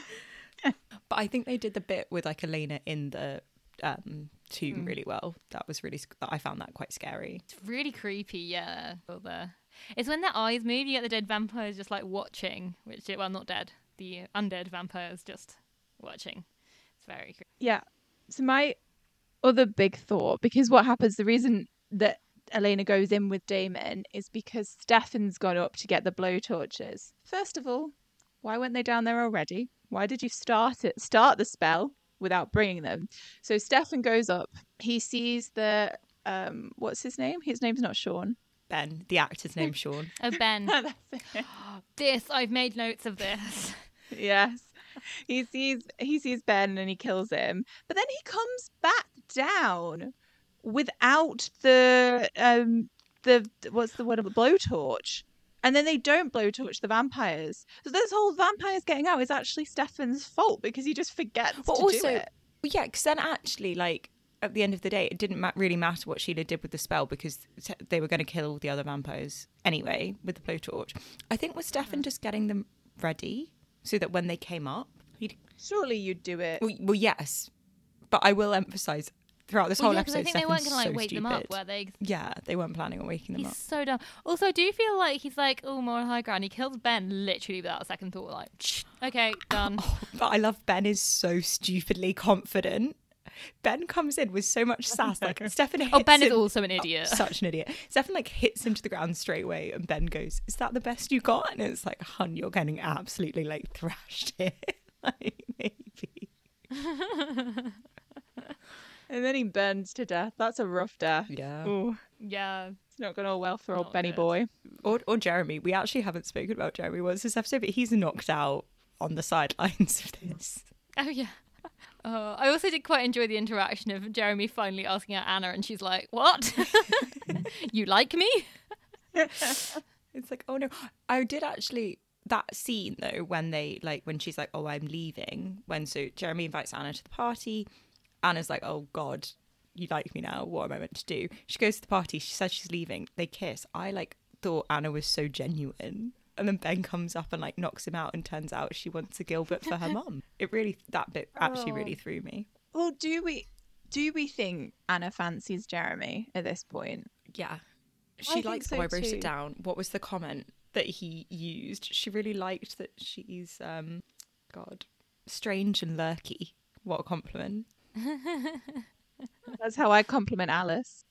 But I think they did the bit with like Elena in the um, tomb really well. That was really, sc- I found that quite scary. It's really creepy, yeah. All the- It's when their eyes move, you get the dead vampires just like watching, which, well, not dead. The undead vampires just watching. It's very creepy. Yeah. So my other big thought, because what happens, the reason that Elena goes in with Damon is because Stefan's gone up to get the blowtorches. First of all, why weren't they down there already? Why did you start it, start the spell without bringing them? So Stefan goes up. He sees the um, what's his name? His name's not Sean. Ben, the actor's name's Sean. Oh, Ben. That's it. This, I've made notes of this. Yes. He sees he sees Ben and he kills him. But then he comes back down without the um the what's the word of the blowtorch. And then they don't blowtorch the vampires. So this whole vampires getting out is actually Stefan's fault because he just forgets But to also, do it. well, yeah, because then actually, like, at the end of the day, it didn't ma- really matter what Sheila did with the spell because t- they were going to kill all the other vampires anyway with the blowtorch. I think was Stefan just getting them ready so that when they came up, he'd... Surely you'd do it. Well, well yes, but I will emphasise throughout this Well, whole yeah, 'cause episode, I think they weren't Stefan's going to like so wake stupid. them up, were they? Yeah, they weren't planning on waking them He's up. so dumb. Also, I do feel like he's like, oh, moral high ground. He kills Ben literally without a second thought. Like, "Shh, okay, done. But I love Ben is so stupidly confident. Ben comes in with so much sass. Like Stefan hits Oh, Ben is him- also an idiot. Such an idiot. Stefan like hits him to the ground straight away, and Ben goes, "Is that the best you got?" And it's like, "Hun, you're getting absolutely like thrashed here." Like, maybe. And then he burns to death. That's a rough death. Yeah. Ooh, Yeah. it's not going all well for old Not Benny good. boy. Or, or Jeremy. We actually haven't spoken about Jeremy once this episode, but he's knocked out on the sidelines of this. Oh, yeah. Uh, I also did quite enjoy the interaction of Jeremy finally asking out Anna, and she's like, "What? You like me?" It's like, oh no. I did actually, that scene though, when they, like, when she's like, oh, I'm leaving. When, so Jeremy invites Anna to the party. Anna's like, oh God, you like me now. What am I meant to do? She goes to the party. She says she's leaving. They kiss. I, like, thought Anna was so genuine. And then Ben comes up and, like, knocks him out, and turns out she wants a Gilbert for her mum. It really, that bit actually really threw me. Well, do we do we think Anna fancies Jeremy at this point? Yeah. I She think likes, so oh, I wrote too. it down. What was the comment that he used? She really liked that she's, um, God, strange and lurky. What a compliment. That's how I compliment Alice.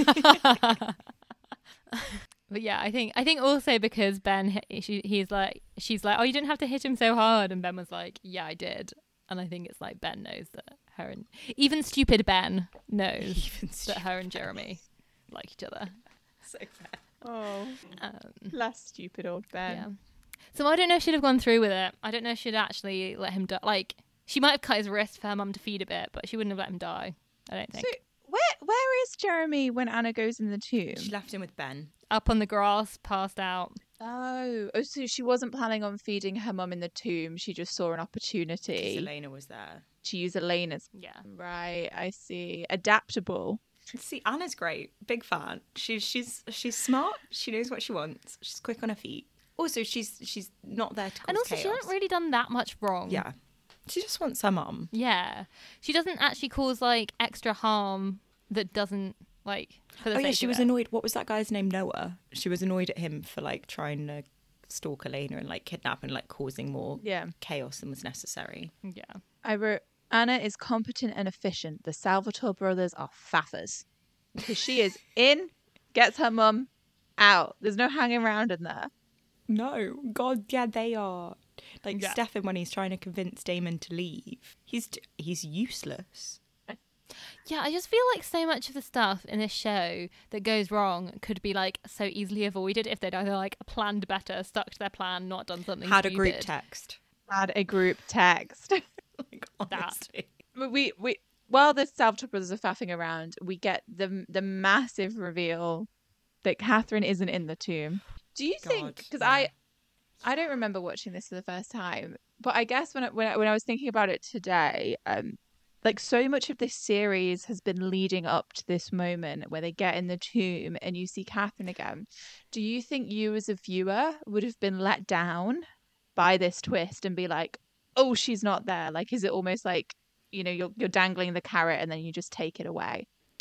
But yeah, I think I think also because Ben, hit- she, he's like, she's like, "Oh, you didn't have to hit him so hard," and Ben was like, "Yeah, I did." And I think it's like Ben knows that her and even stupid Ben knows Even that stupid. her and Jeremy like each other. So fair. Oh, Um, less stupid old Ben. yeah. So I don't know if she'd have gone through with it. I don't know if she'd actually let him die. Like, she might have cut his wrist for her mum to feed a bit, but she wouldn't have let him die. I don't think. So where where is Jeremy when Anna goes in the tomb? She left him with Ben. Up on the grass, passed out. Oh, oh, so she wasn't planning on feeding her mum in the tomb. She just saw an opportunity Selena was there. to use Elena's. Yeah. Right, I see. Adaptable. See, Anna's great. Big fan. She's she's she's smart. She knows what she wants. She's quick on her feet. Also, she's she's not there to cause And also, chaos. she hasn't really done that much wrong. Yeah. She just wants her mum. Yeah. She doesn't actually cause, like, extra harm that doesn't, like, for the Oh yeah, sake she of was it. annoyed. What was that guy's name? Noah. She was annoyed at him for like trying to stalk Elena and like kidnap and like causing more Yeah. chaos than was necessary. Yeah. I wrote, Anna is competent and efficient. The Salvatore brothers are faffers. Because she is in, gets her mum out. There's no hanging around in there. No, God, yeah, they are. Like Yeah. Stefan, when he's trying to convince Damon to leave, he's he's useless. Yeah, I just feel like so much of the stuff in this show that goes wrong could be like so easily avoided if they'd either like planned better, stuck to their plan, not done something Had a stupid. group text. Had a group text. Like, honestly. But we we while the Salvatore brothers are faffing around, we get the the massive reveal that Catherine isn't in the tomb. Do you think? God, Because yeah. I I don't remember watching this for the first time, but I guess when I, when I, when I was thinking about it today, um, like so much of this series has been leading up to this moment where they get in the tomb and you see Catherine again. Do you think you as a viewer would have been let down by this twist and be like, oh, she's not there? Like, is it almost like, you know, you're you're dangling the carrot and then you just take it away?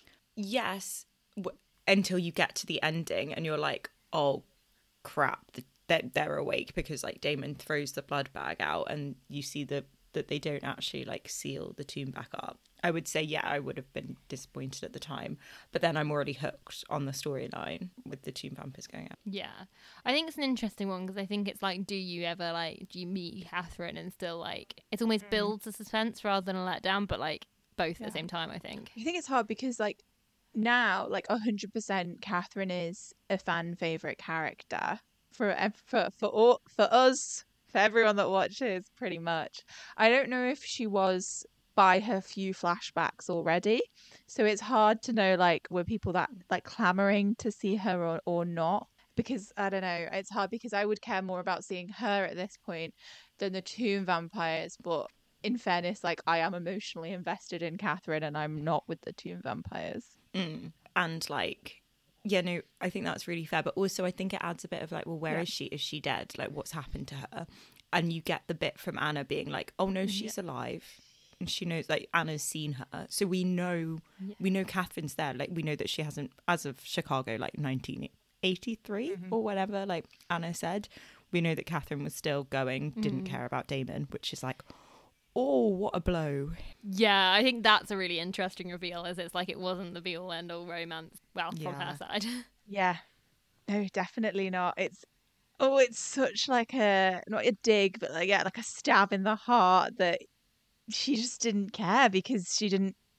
Yes, w- until you get to the ending and you're like, oh crap, th- they're, they're awake, because like Damon throws the blood bag out and you see the that they don't actually like seal the tomb back up. I would say, yeah, I would have been disappointed at the time, but then I'm already hooked on the storyline with the tomb vampires going out. Yeah. I think it's an interesting one because I think it's like, do you ever like, do you meet Catherine and still like, it almost builds a suspense rather than a letdown, but like both at the same time, I think. I think it's hard because like now, like a hundred percent, Catherine is a fan favorite character for ev- for for all, for us, for everyone that watches, pretty much. I don't know if she was by her few flashbacks already, so it's hard to know like were people that like clamoring to see her or or not. Because I don't know, it's hard because I would care more about seeing her at this point than the tomb vampires, but in fairness, like I am emotionally invested in Catherine and I'm not with the tomb vampires. Mm. And like, yeah, no, I think that's really fair. But also I think it adds a bit of like, well, where Yeah. is she? Is she dead? Like, what's happened to her? And you get the bit from Anna being like, oh no, she's alive. And she knows, like, Anna's seen her. So we know, we know Catherine's there. Like, we know that she hasn't, as of Chicago, like nineteen eighty-three or whatever, like Anna said, we know that Catherine was still going, didn't care about Damon, which is like, oh, what a blow. Yeah, I think that's a really interesting reveal, as it's like it wasn't the be all end all romance, well, from Yeah. her side. Yeah. No, definitely not. It's oh, it's such like a not a dig, but like yeah, like a stab in the heart that she just didn't care because she didn't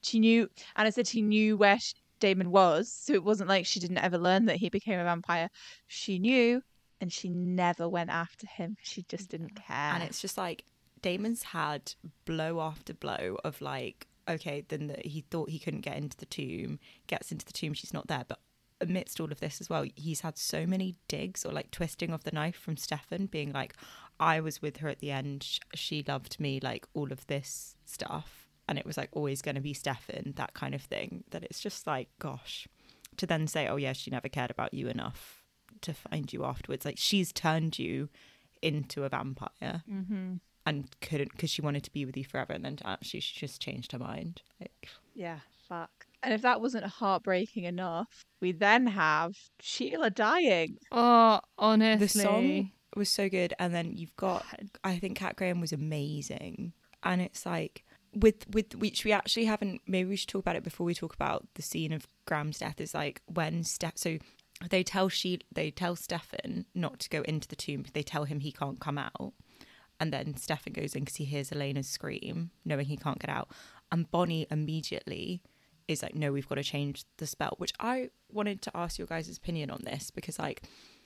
she knew, Anna said she knew where she, Damon was. So it wasn't like she didn't ever learn that he became a vampire. She knew, and she never went after him. She just didn't care. And it's just like, Damon's had blow after blow of like, okay, then the, he thought he couldn't get into the tomb, gets into the tomb, she's not there. But amidst all of this as well, he's had so many digs or like twisting of the knife from Stefan, being like, I was with her at the end, she loved me, like all of this stuff, and it was like always going to be Stefan, that kind of thing. That it's just like, gosh, to then say, oh yeah, she never cared about you enough to find you afterwards. Like, she's turned you into a vampire mm-hmm. and couldn't, because she wanted to be with you forever, and then actually she just changed her mind. Like, yeah, fuck. And if that wasn't heartbreaking enough, we then have Sheila dying. Oh, honestly. the song was so good, and then you've got, I think Kat Graham was amazing, and it's like with with which we actually haven't, maybe we should talk about it before we talk about the scene of Graham's death, is like when Steph, so they tell she they tell Stefan not to go into the tomb, they tell him he can't come out, and then Stefan goes in because he hears Elena's scream knowing he can't get out, and Bonnie immediately is like, no, we've got to change the spell. Which I wanted to ask your guys' opinion on this, because like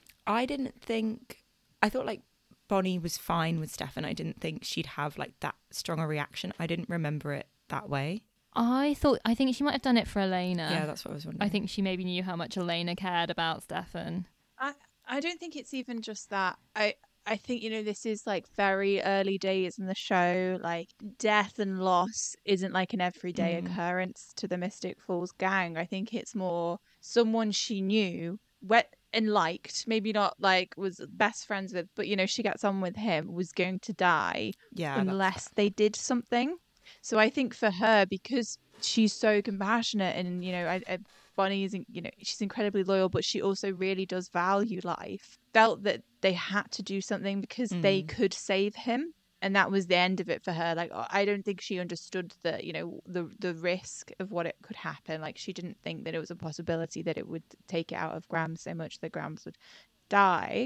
I didn't think, I thought like Bonnie was fine with Stefan. I didn't think she'd have like that strong a reaction. I didn't remember it that way. I thought, I think she might have done it for Elena. Yeah, that's what I was wondering. I think she maybe knew how much Elena cared about Stefan. I, I don't think it's even just that. I, I think, you know, this is like very early days in the show. Like, death and loss isn't like an everyday Mm. occurrence to the Mystic Falls gang. I think it's more someone she knew wet and liked, maybe not like was best friends with, but, you know, she gets on with him, was going to die Yeah, that's- unless they did something. So I think for her, because she's so compassionate and, you know, I, I, Bonnie isn't, you know, she's incredibly loyal, but she also really does value life, felt that they had to do something because they Mm. could save him. And that was the end of it for her. Like, I don't think she understood the, you know, the the risk of what it could happen. Like, she didn't think that it was a possibility that it would take it out of Graham so much that Graham would die.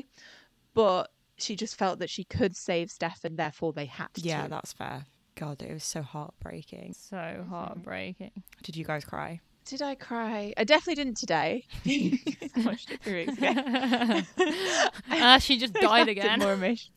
But she just felt that she could save Stefan, therefore they had to. yeah, that's fair. God, it was so heartbreaking. So heartbreaking. Did you guys cry? Did I cry? I definitely didn't today. I watched it three weeks ago. Ah, she just died Acted again. More emotion.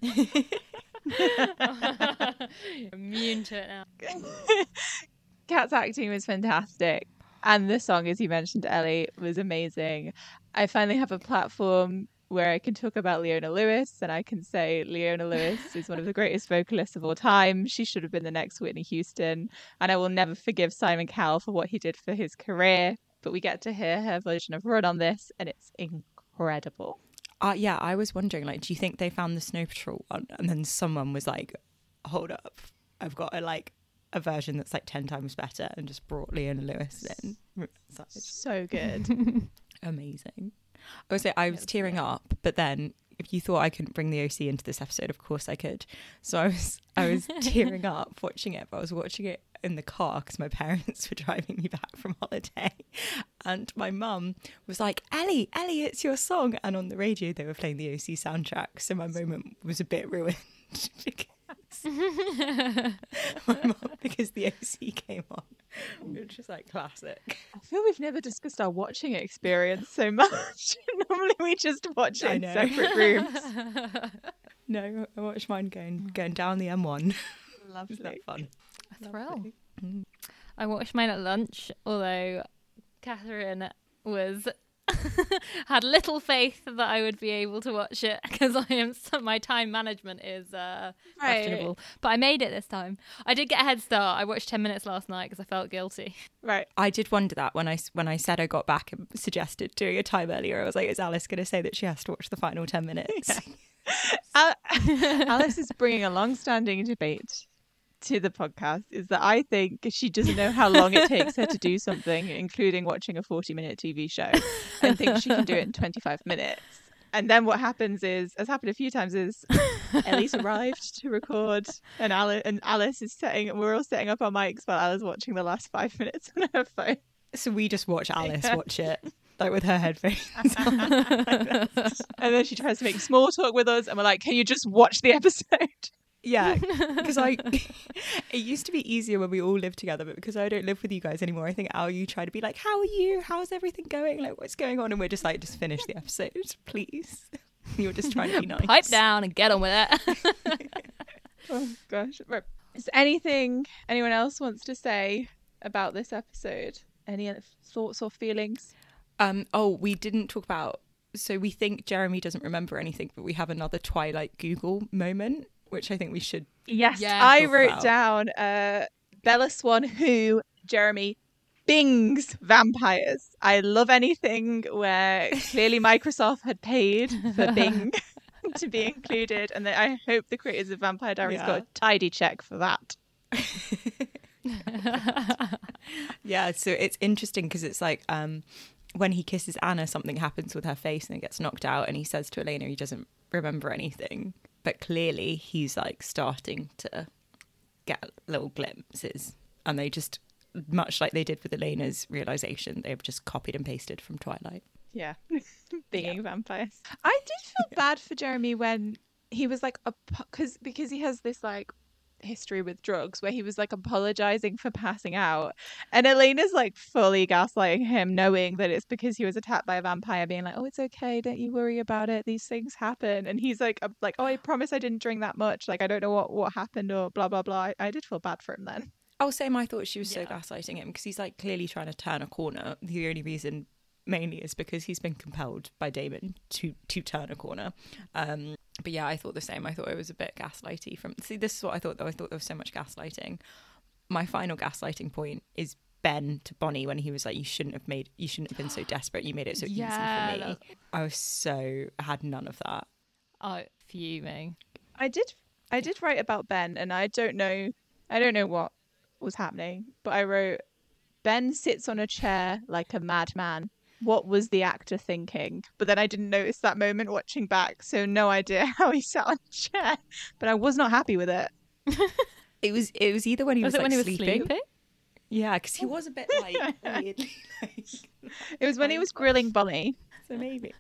Immune to it now. Kat's acting was fantastic. And the song, as you mentioned, Ellie, was amazing. I finally have a platform where I can talk about Leona Lewis, and I can say Leona Lewis is one of the greatest vocalists of all time. She should have been the next Whitney Houston. And I will never forgive Simon Cowell for what he did for his career. But we get to hear her version of Run on this, and it's incredible. Uh, yeah, I was wondering, like, do you think they found the Snow Patrol one and then someone was like, hold up, I've got a, like, a version that's like ten times better, and just brought Leona Lewis in? It's like, So good. amazing. I would say I was tearing up, but then if you thought I couldn't bring the O C into this episode, of course I could. So I was I was tearing up watching it, but I was watching it in the car because my parents were driving me back from holiday, and my mum was like, Ellie, Ellie, it's your song. And on the radio they were playing the O C soundtrack, so my moment was a bit ruined because my mum, because the O C came on, which is like classic. I feel we've never discussed our watching experience so much. Normally we just watch it I in know. separate rooms. No, I watched mine going going down the M one. Lovely. Isn't that fun? A thrill. Lovely. Mm. I watched mine at lunch, although Catherine was had little faith that I would be able to watch it because I am so, my time management is uh, Right. questionable. But I made it this time. I did get a head start. I watched ten minutes last night because I felt guilty. Right. I did wonder that when I s- when I said I got back and suggested doing a time earlier. I was like, is Alice going to say that she has to watch the final ten minutes? Al- Alice is bringing a long-standing debate to the podcast, is that I think she doesn't know how long it takes her to do something, including watching a forty-minute T V show, and thinks she can do it in twenty-five minutes. And then what happens is, as happened a few times, is Ellie's arrived to record, and Alice, and Alice is setting, we're all setting up our mics while Alice's watching the last five minutes on her phone. So we just watch Alice Yeah. watch it, like with her headphones on. And then she tries to make small talk with us, and we're like, can you just watch the episode? Yeah, because I, it used to be easier when we all lived together, but because I don't live with you guys anymore, I think Al, you try to be like, how are you? How's everything going? Like, what's going on? And we're just like, just finish the episode, please. You're just trying to be nice. Pipe down and get on with it. Oh gosh. Right. Is there anything anyone else wants to say about this episode? Any other thoughts or feelings? Um. Oh, we didn't talk about. So we think Jeremy doesn't remember anything, but we have another Twilight Google moment, which I think we should. Yes, Yeah. I talk wrote about. down uh, Bella Swan, who Jeremy bings vampires. I love anything where clearly Microsoft had paid for Bing to be included, and that I hope the creators of Vampire Diaries Yeah. got a tidy check for that. Yeah, so it's interesting because it's like um, when he kisses Anna, something happens with her face and it gets knocked out, and he says to Elena he doesn't remember anything, but clearly he's like starting to get little glimpses, and they just, much like they did with Elena's realization, they've just copied and pasted from Twilight. Yeah, being vampires. I did feel bad for Jeremy when he was like, because because he has this like history with drugs where he was like apologizing for passing out, and Elena's like fully gaslighting him, knowing that it's because he was attacked by a vampire, being like, oh, it's okay, don't you worry about it, these things happen. And he's like uh, like oh, I promise I didn't drink that much, like I don't know what what happened, or blah blah blah. I, I did feel bad for him then. Oh, same. I thought she was so Yeah. gaslighting him because he's like clearly trying to turn a corner. The only reason mainly is because he's been compelled by Damon to to turn a corner. Um, but yeah, I thought the same. I thought it was a bit gaslighty. From see, this is what I thought though. I thought there was so much gaslighting. My final gaslighting point is Ben to Bonnie when he was like, "You shouldn't have made. You shouldn't have been so desperate. You made it so Yeah, easy for me." that- I was so I had none of that. Oh, fuming. I did I did write about Ben, and I don't know I don't know what was happening, but I wrote, Ben sits on a chair like a madman. What was the actor thinking? But then I didn't notice that moment watching back, so no idea how he sat on a chair. But I was not happy with it. It was it was either when he was, Was it like when he was sleeping. sleeping? Yeah, because he was a bit like weirdly like. It was when he was grilling Bonnie. So maybe.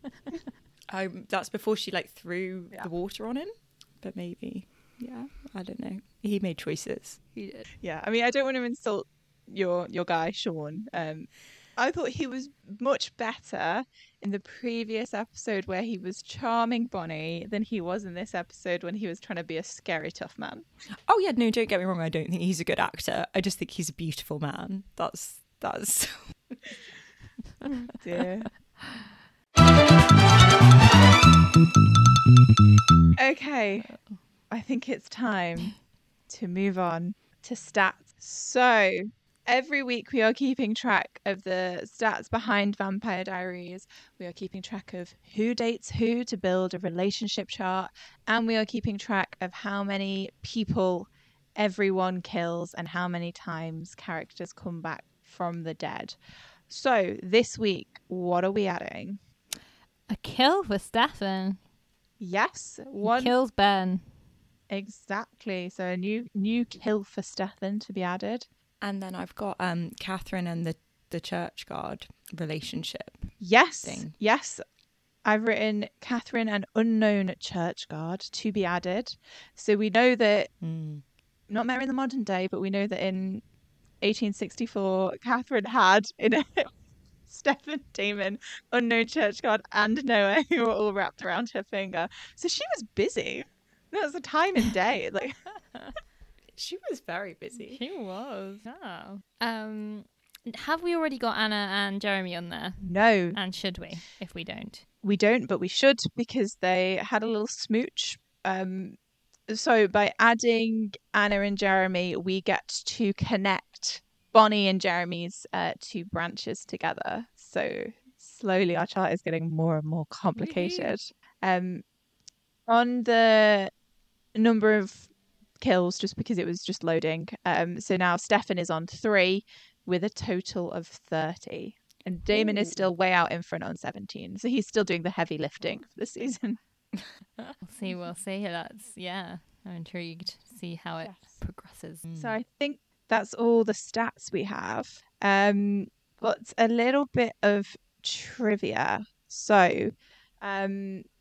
Um, that's before she like threw Yeah. the water on him. But maybe, yeah, I don't know. He made choices. He did. Yeah, I mean, I don't want to insult your your guy Sean. Um, I thought he was much better in the previous episode where he was charming Bonnie than he was in this episode when he was trying to be a scary tough man. Oh yeah, no, don't get me wrong. I don't think he's a good actor. I just think he's a beautiful man. That's that's. Dear. Okay, I think it's time to move on to stats. So, every week we are keeping track of the stats behind Vampire Diaries. We are keeping track of who dates who to build a relationship chart. And we are keeping track of how many people everyone kills and how many times characters come back from the dead. So, this week, what are we adding? A kill for Stefan. Yes, He one kills Ben. exactly. So a new new kill for Stefan to be added. And then I've got um Catherine and the the church guard relationship. Yes, Thing. yes. I've written Catherine and unknown church guard to be added. So we know that Mm. not met in the modern day, but we know that in eighteen sixty-four, Catherine had in a Stefan, Damon, unknown church guard, and Noah, who were all wrapped around her finger. So she was busy. That was a time and day. Like, She was very busy. He was. Oh. Um, have we already got Anna and Jeremy on there? no, And should we? If we don't, we don't, but we should, because they had a little smooch. Um, so by adding Anna and Jeremy, we get to connect Bonnie and Jeremy's uh, two branches together. So slowly our chart is getting more and more complicated. Um, on the number of kills, just because it was just loading. Um, so now Stefan is on three with a total of thirty. And Damon is Ooh. still way out in front on seventeen. So he's still doing the heavy lifting for the season. we'll see. We'll see. That's yeah. I'm intrigued to see how it Yes. progresses. So I think that's all the stats we have. Um, but a little bit of trivia. So, um,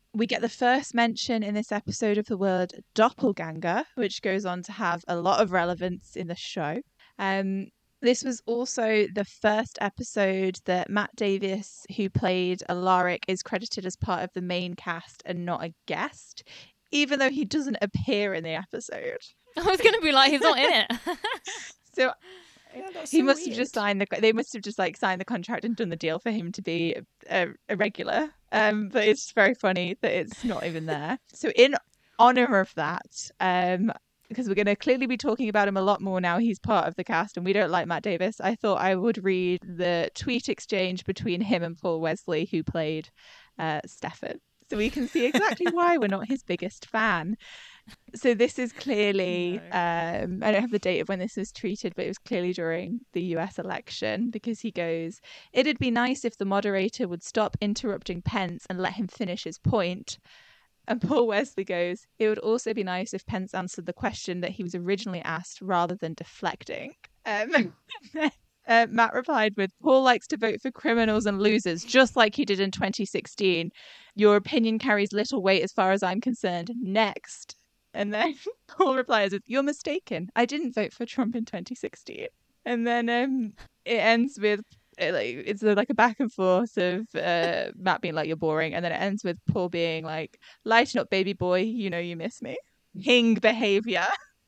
we get the first mention in this episode of the word doppelganger, which goes on to have a lot of relevance in the show. Um, this was also the first episode that Matt Davis, who played Alaric, is credited as part of the main cast and not a guest, even though he doesn't appear in the episode. I was going to be like, he's not in it. So Yeah, that's he so must weird. have just signed the. They must have just like signed the contract and done the deal for him to be a, a regular. Um, but it's very funny that it's not even there. So in honor of that, um, because we're going to clearly be talking about him a lot more now, he's part of the cast, and we don't like Matt Davis. I thought I would read the tweet exchange between him and Paul Wesley, who played uh, Stefan, so we can see exactly why we're not his biggest fan. So this is clearly, No. um, I don't have the date of when this was tweeted, but it was clearly during the U S election, because he goes, "It'd be nice if the moderator would stop interrupting Pence and let him finish his point." And Paul Wesley goes, "It would also be nice if Pence answered the question that he was originally asked rather than deflecting." Um, uh, Matt replied with, "Paul likes to vote for criminals and losers, just like he did in twenty sixteen. Your opinion carries little weight as far as I'm concerned. Next." And then Paul replies with, "You're mistaken. I didn't vote for Trump in twenty sixteen. And then um, it ends with, it, like, it's a, like a back and forth of uh, Matt being like, "You're boring." And then it ends with Paul being like, "Lighten up, baby boy. You know you miss me." King behavior.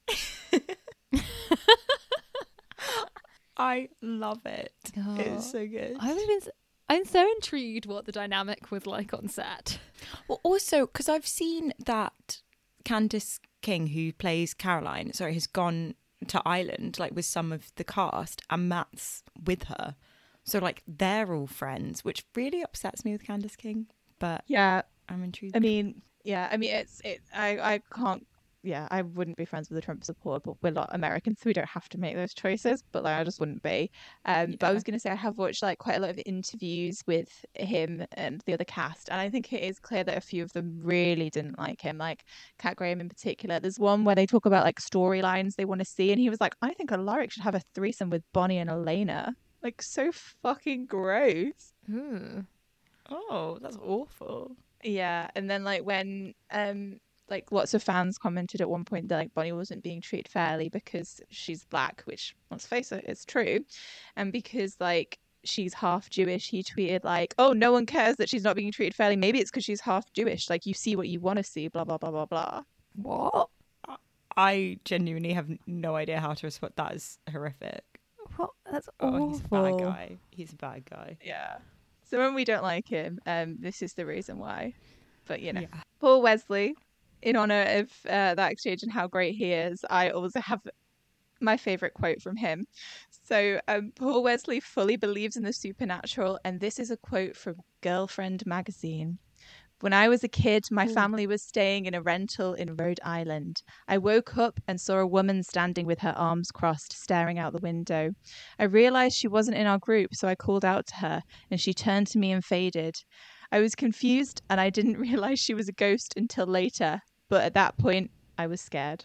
I love it. Oh. It's so good. I was been, I'm so intrigued what the dynamic was like on set. Well, also, because I've seen that Candice King, who plays Caroline, sorry, has gone to Ireland, like, with some of the cast, and Matt's with her. So, like, they're all friends, which really upsets me with Candice King, but Yeah. I'm intrigued. I mean, yeah. I mean, it's, it, I, I can't, yeah, I wouldn't be friends with a Trump supporter, but we're not Americans, so we don't have to make those choices. But like, I just wouldn't be. Um, But I Yeah. was going to say I have watched like quite a lot of interviews with him and the other cast, and I think it is clear that a few of them really didn't like him, like Kat Graham in particular. There's one where they talk about like storylines they want to see, and he was like, "I think Alaric should have a threesome with Bonnie and Elena." Like, so fucking gross. Ooh. Oh, that's awful. Yeah, and then like when um like lots of fans commented at one point that like Bonnie wasn't being treated fairly because she's black, which, let's face it, is true, and because like she's half Jewish, he tweeted like, "Oh, no one cares that she's not being treated fairly. Maybe it's because she's half Jewish. Like, you see what you want to see. Blah blah blah blah blah." What? I genuinely have no idea how to respond. That is horrific. What? That's Oh, awful. he's a bad guy. He's a bad guy. Yeah. So when we don't like him, um, this is the reason why. But you know, Yeah. Paul Wesley, in honor of uh, that exchange and how great he is, I also have my favorite quote from him. So um, Paul Wesley fully believes in the supernatural, and this is a quote from Girlfriend magazine. "When I was a kid, my family was staying in a rental in Rhode Island. I woke up and saw a woman standing with her arms crossed, staring out the window. I realized she wasn't in our group, so I called out to her, and she turned to me and faded. I was confused, and I didn't realize she was a ghost until later, but at that point, I was scared."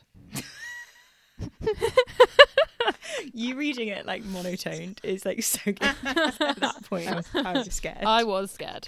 You reading it like monotoned is like so good. At that point, I was, I was scared. I was scared.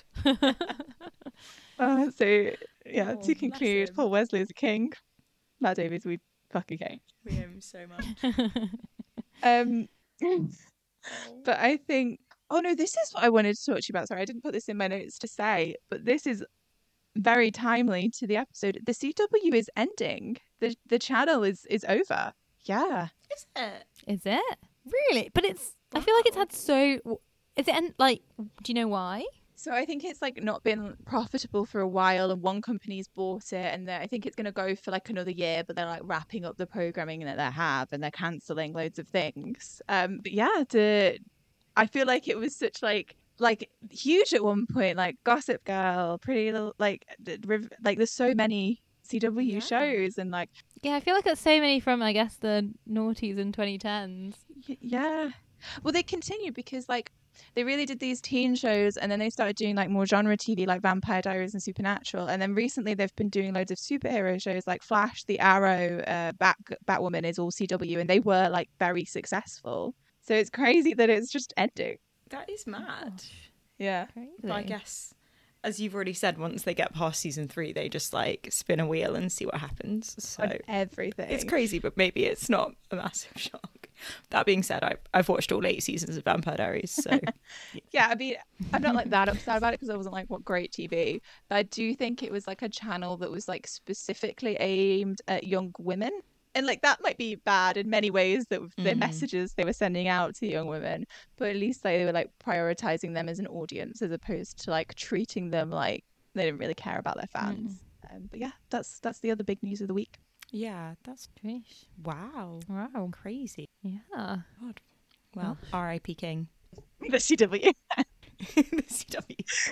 Uh, so, yeah, Oh, to conclude, bless him. Paul Wesley is a king. Matt Davies, we fucking king. We him so much. Um, but I think, oh no, this is what I wanted to talk to you about. Sorry, I didn't put this in my notes to say, but this is very timely to the episode. The C W is ending. The the channel is is over. Yeah. Is it? Is it? Really? But it's, I feel like it's had so, is it, en- like, do you know why? So I think it's like not been profitable for a while, and one company's bought it, and they're- I think it's going to go for like another year, but they're like wrapping up the programming that they have, and they're cancelling loads of things. Um, but yeah, to, I feel like it was such like like huge at one point, like Gossip Girl, Pretty Little, like the Riv- like there's so many C W Yeah. shows, and like Yeah, I feel like there's so many from, I guess, the noughties and twenty tens. y- yeah, well they continue because like they really did these teen shows, and then they started doing like more genre T V like Vampire Diaries and Supernatural, and then recently they've been doing loads of superhero shows like Flash, The Arrow, uh, Bat Batwoman is all C W, and they were like very successful. So it's crazy that it's just ending. That is mad. Yeah. Crazy. But I guess as you've already said, once they get past season three, they just like spin a wheel and see what happens. So On everything. it's crazy, but maybe it's not a massive shock. That being said, I, I've watched all eight seasons of Vampire Diaries, so Yeah, I mean, I'm not like that upset about it because I wasn't like, what great T V. But I do think it was like a channel that was like specifically aimed at young women. And like that might be bad in many ways, that the Mm. messages they were sending out to young women, but at least like, they were like prioritizing them as an audience as opposed to like treating them like they didn't really care about their fans. Um, but yeah, that's that's the other big news of the week. yeah, that's Trish. wow, Wow. crazy. Yeah. God, well, R I P King. The C W. The C W.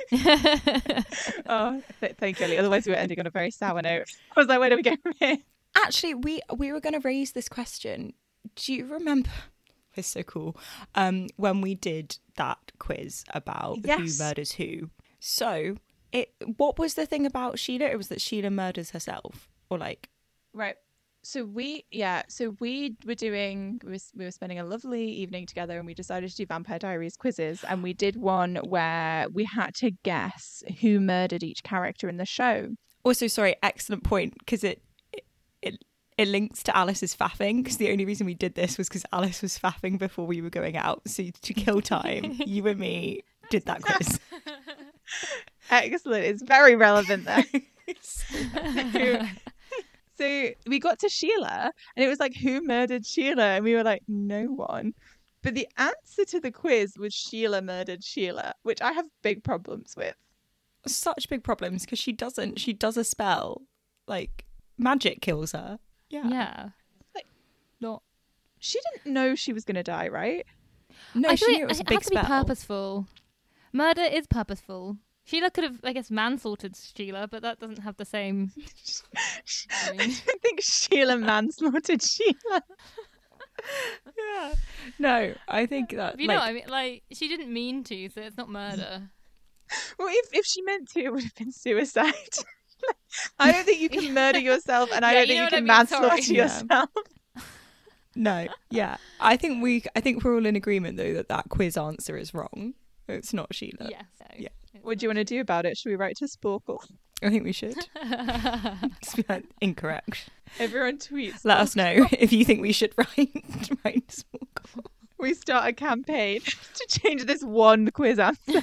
Oh, th- thank you, Ellie. Otherwise, we were ending on a very sour note. I was like, where do we go from here? Actually, we we were going to raise this question. Do you remember? It's so cool. Um, when we did that quiz about Yes. who murders who. So, it what was the thing about Sheila? It was that Sheila murders herself, or like, Right. So we, yeah, so we were doing, we were, we were spending a lovely evening together and we decided to do Vampire Diaries quizzes. And we did one where we had to guess who murdered each character in the show. also sorry, excellent point, because it, it it it links to Alice's faffing, because the only reason we did this was because Alice was faffing before we were going out. So to kill time, you and me did that quiz. Excellent. It's very relevant there. So, so we got to Sheila and it was like, who murdered Sheila? And we were like, no one. But the answer to the quiz was Sheila murdered Sheila, which I have big problems with. Such big problems, because she doesn't. She does a spell, like magic kills her. Yeah. Yeah. Like- Not. She didn't know she was going to die, right? No, I she feel knew like it was a it big has to be spell. purposeful. Murder is purposeful. Sheila could have, I guess, manslaughtered Sheila, but that doesn't have the same. I don't think Sheila manslaughtered Sheila. Yeah. No, I think that. You like, know what I mean? Like, she didn't mean to, so it's not murder. Well, if, if she meant to, it would have been suicide. I don't think you can murder yourself, and I Yeah, don't you think know you what can I mean, manslaughter sorry. Yeah. yourself. No, yeah. I think we. I think we're all in agreement though that that quiz answer is wrong. It's not Sheila. Yes. Yeah. What do you want to do about it? Should we write to Sporkle? I think we should. Just be like, incorrect. Everyone tweets. Let us know if you think we should write write small goal. We start a campaign to change this one quiz answer.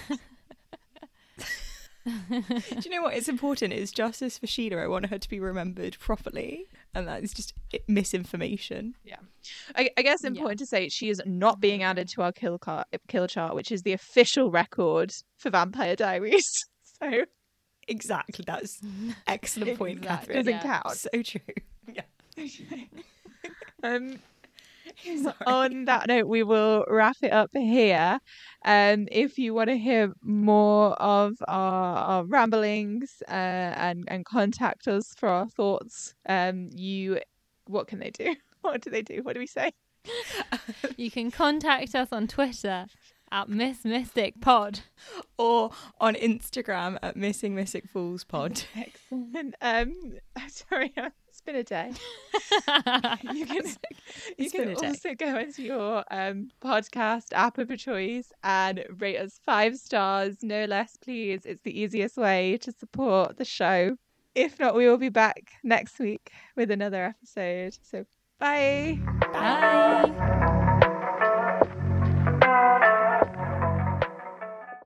Do you know what? It's important. It's justice for Sheila. I want her to be remembered properly, and that is just i- misinformation. I, I guess Yeah. important to say she is not being added to our kill, car, kill chart, which is the official record for Vampire Diaries. So Exactly. That's excellent point, Exactly. Catherine. doesn't Yeah. count. So true. Yeah. Um, Sorry. on that note, we will wrap it up here. Um, if you want to hear more of our, our ramblings uh, and and contact us for our thoughts, um, you what can they do? What do they do? What do we say? You can contact us on Twitter at Miss Mystic Pod. Or on Instagram at Missing Mystic Fools Pod. Excellent. Um, sorry, it's been a day. You can you It's can been a day. also go into your um podcast app of your choice and rate us five stars, no less, please. It's the easiest way to support the show. If not, we will be back next week with another episode. So bye. Bye.